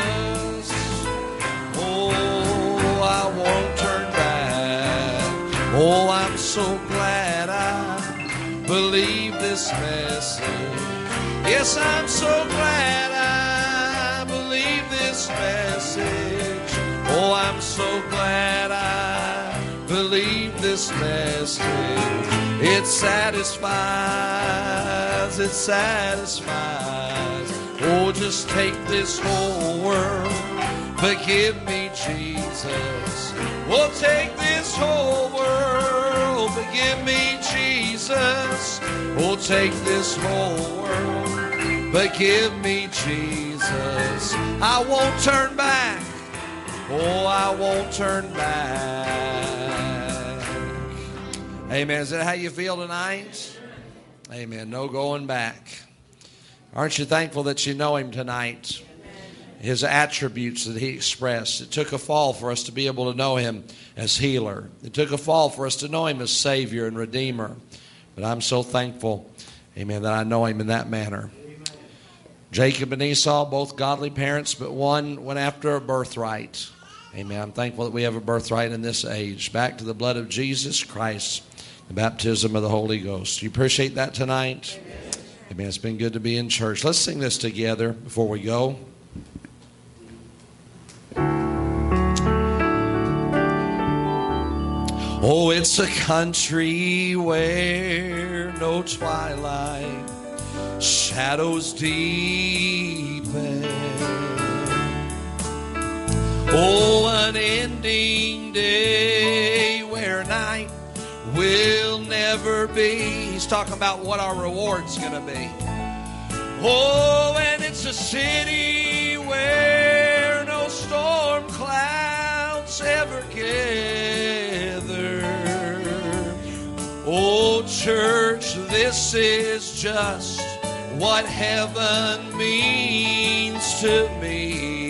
Oh, I won't turn back. Oh, I'm so glad I believe this message. Yes, I'm so glad I believe this message. Oh, I'm so glad I believe this message. It satisfies, it satisfies. Oh, just take this whole world, but give me Jesus. Oh, take this whole world, but give me Jesus. Oh, take this whole world, but give me Jesus. I won't turn back. Oh, I won't turn back. Amen. Is that how you feel tonight? Amen. No going back. Aren't you thankful that you know Him tonight? His attributes that He expressed. It took a fall for us to be able to know Him as healer. It took a fall for us to know Him as Savior and Redeemer. But I'm so thankful, amen, that I know Him in that manner. Jacob and Esau, both godly parents, but one went after a birthright. Amen. I'm thankful that we have a birthright in this age. Back to the blood of Jesus Christ, the baptism of the Holy Ghost. Do you appreciate that tonight? Amen. It's been good to be in church. Let's sing this together before we go. Oh, it's a country where no twilight shadows deepen. Oh, an ending day where night will never be. He's talking about what our reward's going to be. Oh, and it's a city where no storm clouds ever gather. Oh, church, this is just what heaven means to me.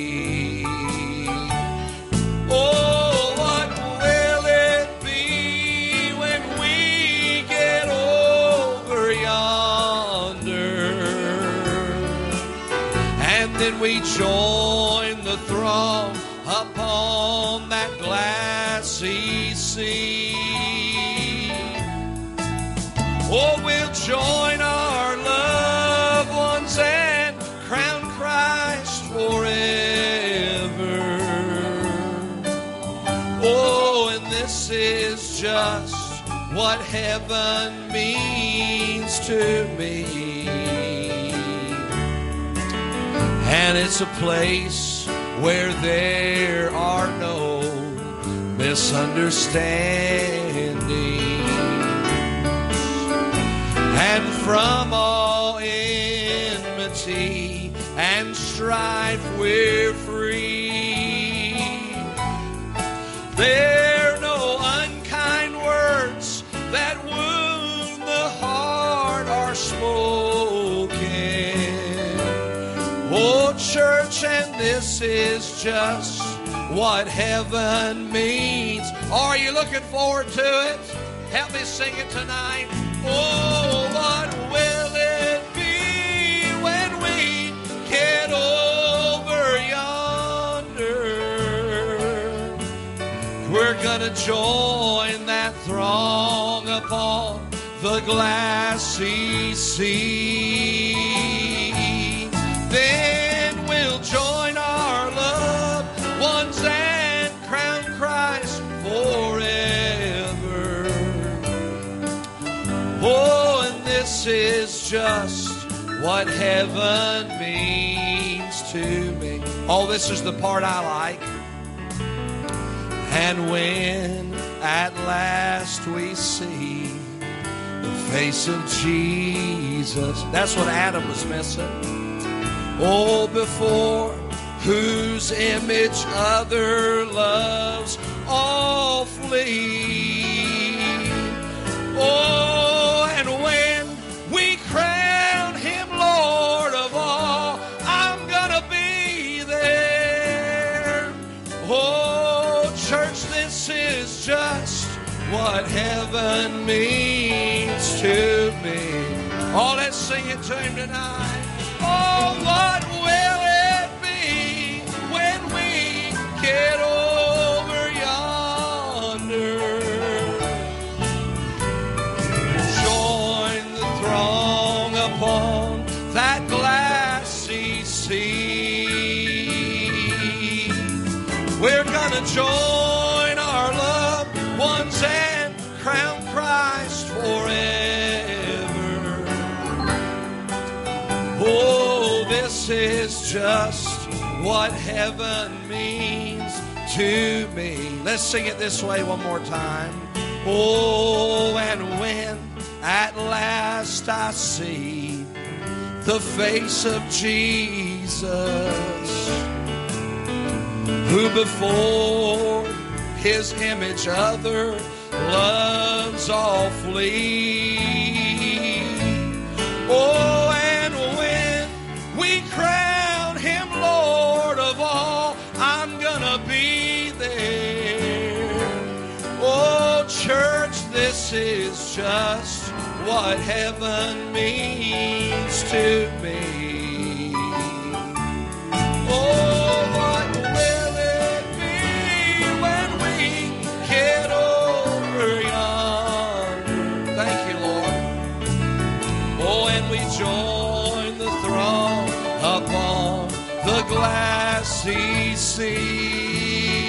Oh, what will it be when we get over yonder? And then we join the throng upon that glassy sea. Oh, we'll join our loved ones and crown Christ forever. Oh, and this is just what heaven means to me. And it's a place where there are no misunderstandings. And from all enmity and strife we're free. There are no unkind words that wound the heart are spoken. Oh, church, and this is just what heaven means. Are you looking forward to it? Help me sing it tonight. Oh, what will it be when we get over yonder? We're gonna join that throng upon the glassy sea. Then we'll join our loved ones and crown Christ forever. Oh, and this is just what heaven means to me. Oh, this is the part I like. And when at last we see the face of Jesus, that's what Adam was missing. Oh, before whose image other loves all flee. Oh, and when we crown Him Lord of all, I'm gonna be there. Oh, church, this is just what heaven means to me. Oh, let's sing it to Him tonight. Oh, what will it be when we get over yonder? Join the throng upon that glassy sea. We're gonna join our loved ones and crown Christ forever. Oh, this is just what heaven means to me. Let's sing it this way one more time. Oh, and when at last I see the face of Jesus, who before his image other loves all flee. Oh, and when we crown him Lord of all, I'm gonna be there. Oh, church, this is just what heaven means to me. Oh, what will it be when we get over yonder? Thank you, Lord. Oh, and we join the throng upon the glassy sea.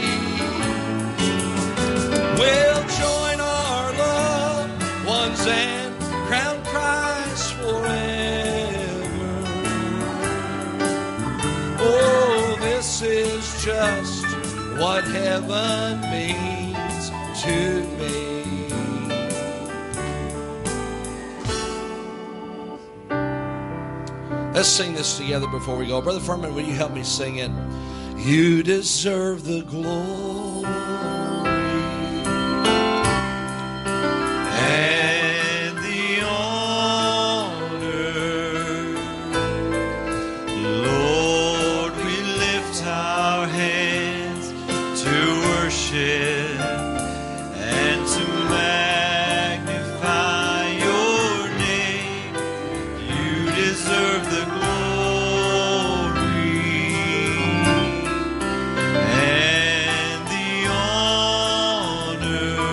We'll join our loved ones and crown Christ forever. Oh, this is just what heaven means to me. Let's sing this together before we go. Brother Furman, will you help me sing it? You deserve the glory and the honor. Lord, we lift our hands to worship and to magnify your name. You deserve the glory and the honor.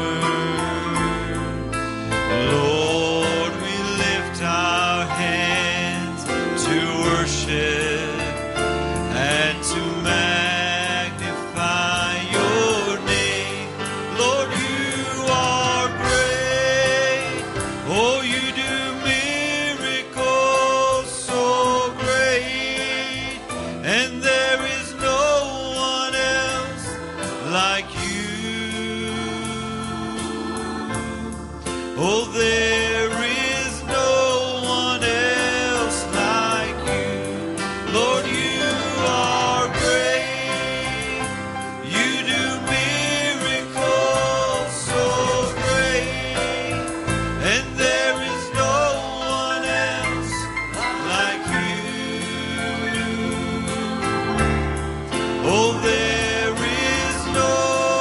Lord, we lift our hands to worship and to magnify your name. Lord, you are great. Oh, you do miracles so great. And there is no one else like you. Oh, there is no one else like you. Lord, you are great. You do miracles so great. And there is no one else like you. Oh, there is no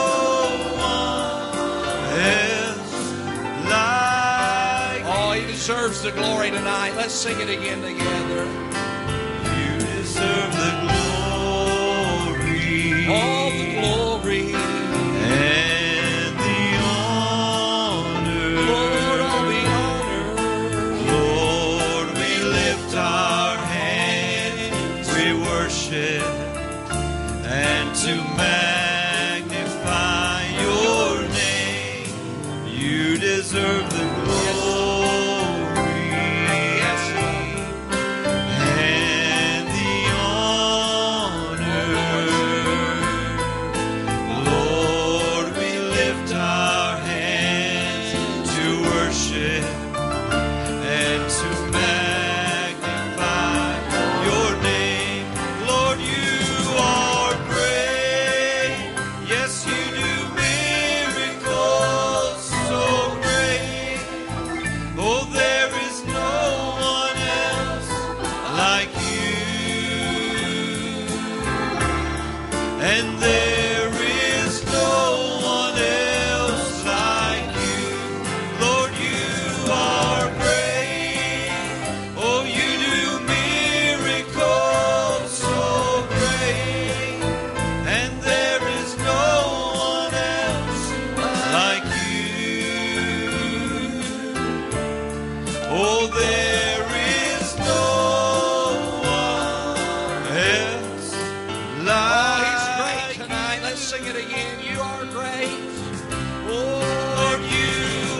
one else like Oh, he deserves the glory tonight. Let's sing it again together. you. Deserve the glory All the glory, and the honor. Lord, all the honor. Lord, we lift our hands, we worship and to magnify your name. You deserve the glory and the honor. Lord, we lift our hands to worship and to magnify your name. Lord, you are great. Yes, you do miracles so great. Oh, there is no one else like you. And there is no one else like you. Lord, you are great. Oh, you do miracles so great. And there is no one else like you. Oh, there is no one else like Oh, he's great tonight. Let's sing it again. You are great. Lord, you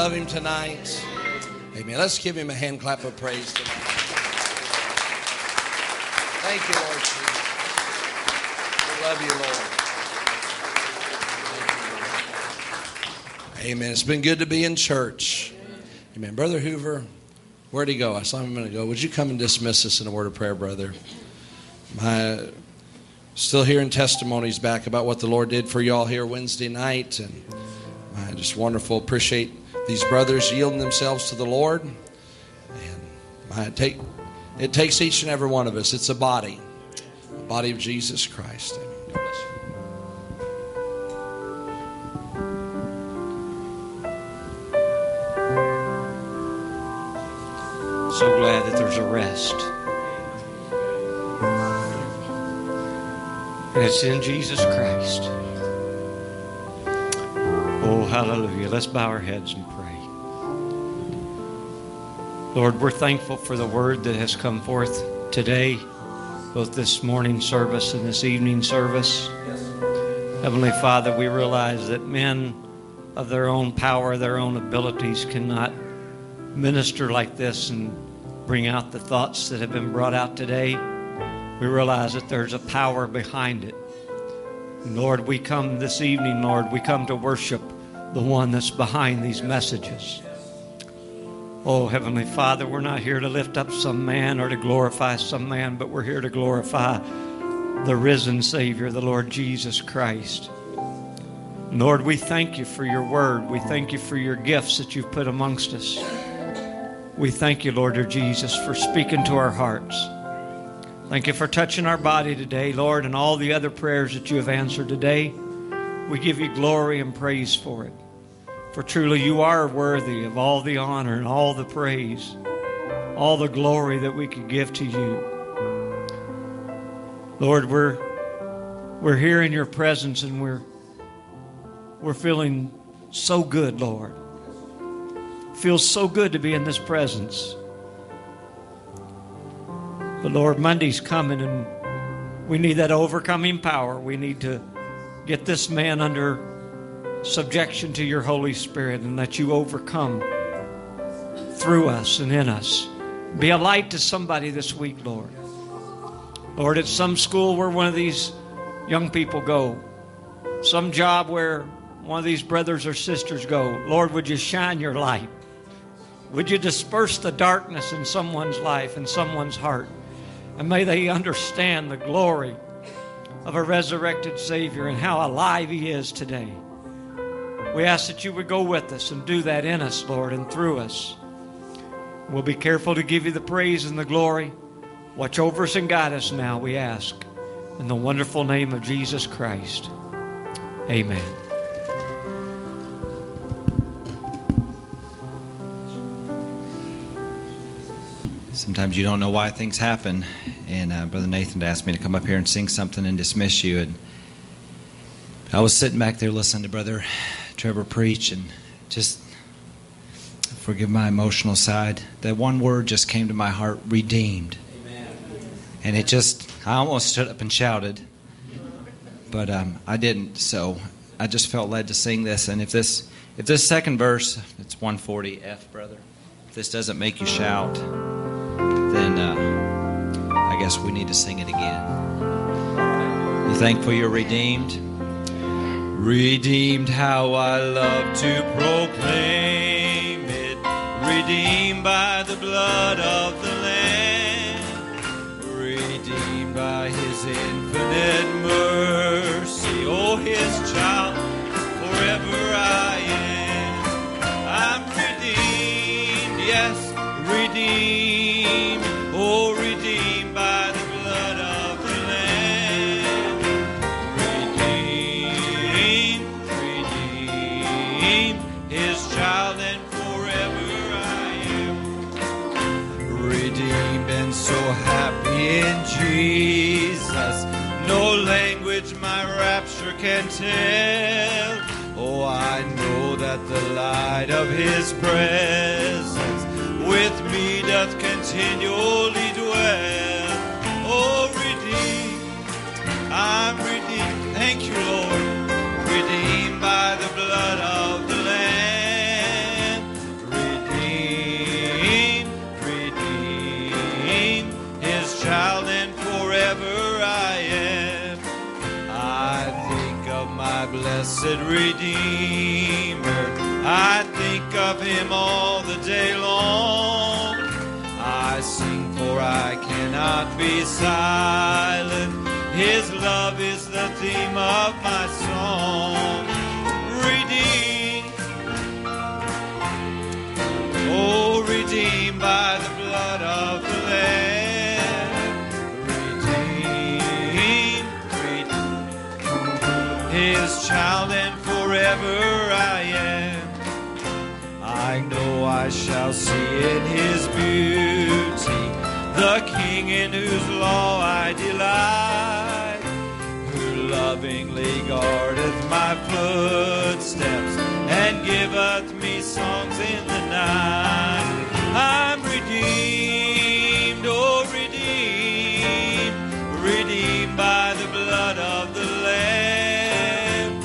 love him tonight? Amen. Let's give him a hand clap of praise tonight. Thank you, Lord Jesus. We love you, Lord. Amen. It's been good to be in church. Amen. Brother Hoover, where'd he go? I saw him a minute ago. Would you come and dismiss us in a word of prayer, brother? Still hearing testimonies back about what the Lord did for y'all here Wednesday night. And just wonderful. Appreciate these brothers yielding themselves to the Lord. And it takes each and every one of us. It's a body of Jesus Christ. Amen. God bless you. So glad that there's a rest. And it's in Jesus Christ. Oh, hallelujah. Let's bow our heads and pray. Lord, we're thankful for the word that has come forth today, both this morning service and this evening service. Heavenly Father, we realize that men of their own power, their own abilities cannot minister like this and bring out the thoughts that have been brought out today. We realize that there's a power behind it. And Lord, we come this evening, Lord, we come to worship the one that's behind these messages. Oh, Heavenly Father, we're not here to lift up some man or to glorify some man, but we're here to glorify the risen Savior, the Lord Jesus Christ. Lord, we thank you for your word. We thank you for your gifts that you've put amongst us. We thank you, Lord Jesus, for speaking to our hearts. Thank you for touching our body today, Lord, and all the other prayers that you have answered today. We give you glory and praise for it. For truly you are worthy of all the honor and all the praise, all the glory that we could give to you. Lord, we're here in your presence and we're feeling so good, Lord. It feels so good to be in this presence. But Lord, Monday's coming and we need that overcoming power. We need to get this man under subjection to your Holy Spirit and let you overcome through us and in us. Be a light to somebody this week, Lord. Lord, at some school where one of these young people go, some job where one of these brothers or sisters go, Lord, would you shine your light? Would you disperse the darkness in someone's life, in someone's heart? And may they understand the glory of a resurrected Savior and how alive He is today. We ask that you would go with us and do that in us, Lord, and through us. We'll be careful to give you the praise and the glory. Watch over us and guide us now, we ask. In the wonderful name of Jesus Christ. Amen. Sometimes you don't know why things happen. And Brother Nathan asked me to come up here and sing something and dismiss you. And I was sitting back there listening to Brother Trevor preach and just, forgive my emotional side, that one word just came to my heart, redeemed. Amen. And it just, I almost stood up and shouted, but I didn't. So I just felt led to sing this. And if this second verse, it's 140F, brother, if this doesn't make you shout, then I guess we need to sing it again. You thankful you're redeemed? Redeemed, how I love to proclaim it. Redeemed by the blood of the Lamb. Redeemed by His infinite mercy. Oh, His child, forever I am. I'm redeemed, yes, redeemed. Oh, redeemed by the blood of the Lamb. Redeemed, His child, and forever I am. Redeemed and so happy in Jesus. No language my rapture can tell. Oh, I know that the light of His presence with me doth continually dwell. Oh, redeemed, I'm redeemed. Thank you, Lord. Redeemed by the blood of the Lamb. blessed Redeemer. I think of him all the day long. I sing, for I cannot be silent. His love is the theme of my song. Redeemed, oh, redeemed by the blood of the Lamb. Redeemed, his child, and forever I am. I know I shall see in his beauty the King in whose law I delight, who lovingly guardeth my footsteps and giveth me songs in the night. I'm redeemed, oh, redeemed, redeemed by the blood of the Lamb.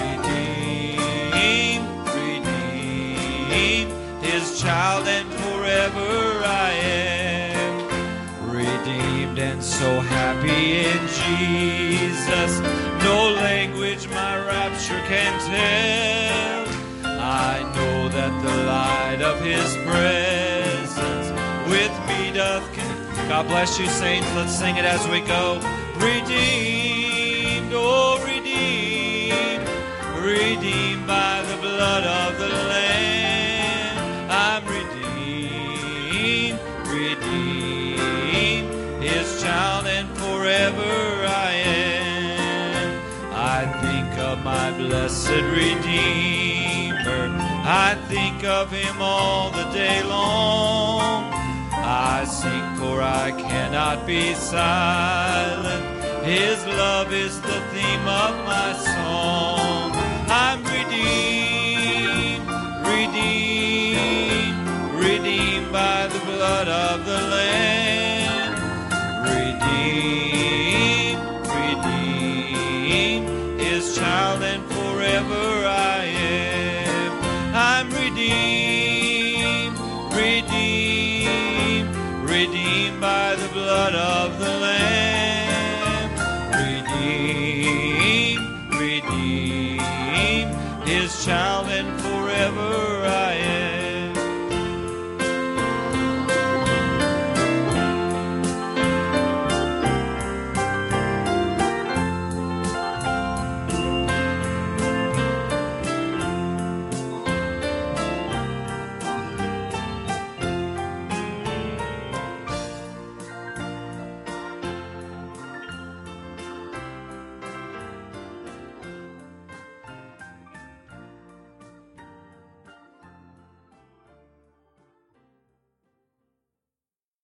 Redeemed, his child, and forever I am. Redeemed and so happy in Jesus, no language my rapture can tell. I know that the light of his presence with me doth God bless you, saints. Let's sing it as we go. Redeemed, oh, redeemed, redeemed by the blood of the Lamb. I'm redeemed, redeemed, his child, and forever I am. I think of my blessed Redeemer. I think of him all the day long. I sing, for I cannot be silent. His love is the theme of my song. I'm redeemed, redeemed, redeemed by the blood of the Lamb. Redeemed, redeemed, his child, and forever I am. I'm redeemed, redeemed, redeemed by the blood of the Lamb. Redeemed, redeemed, his child,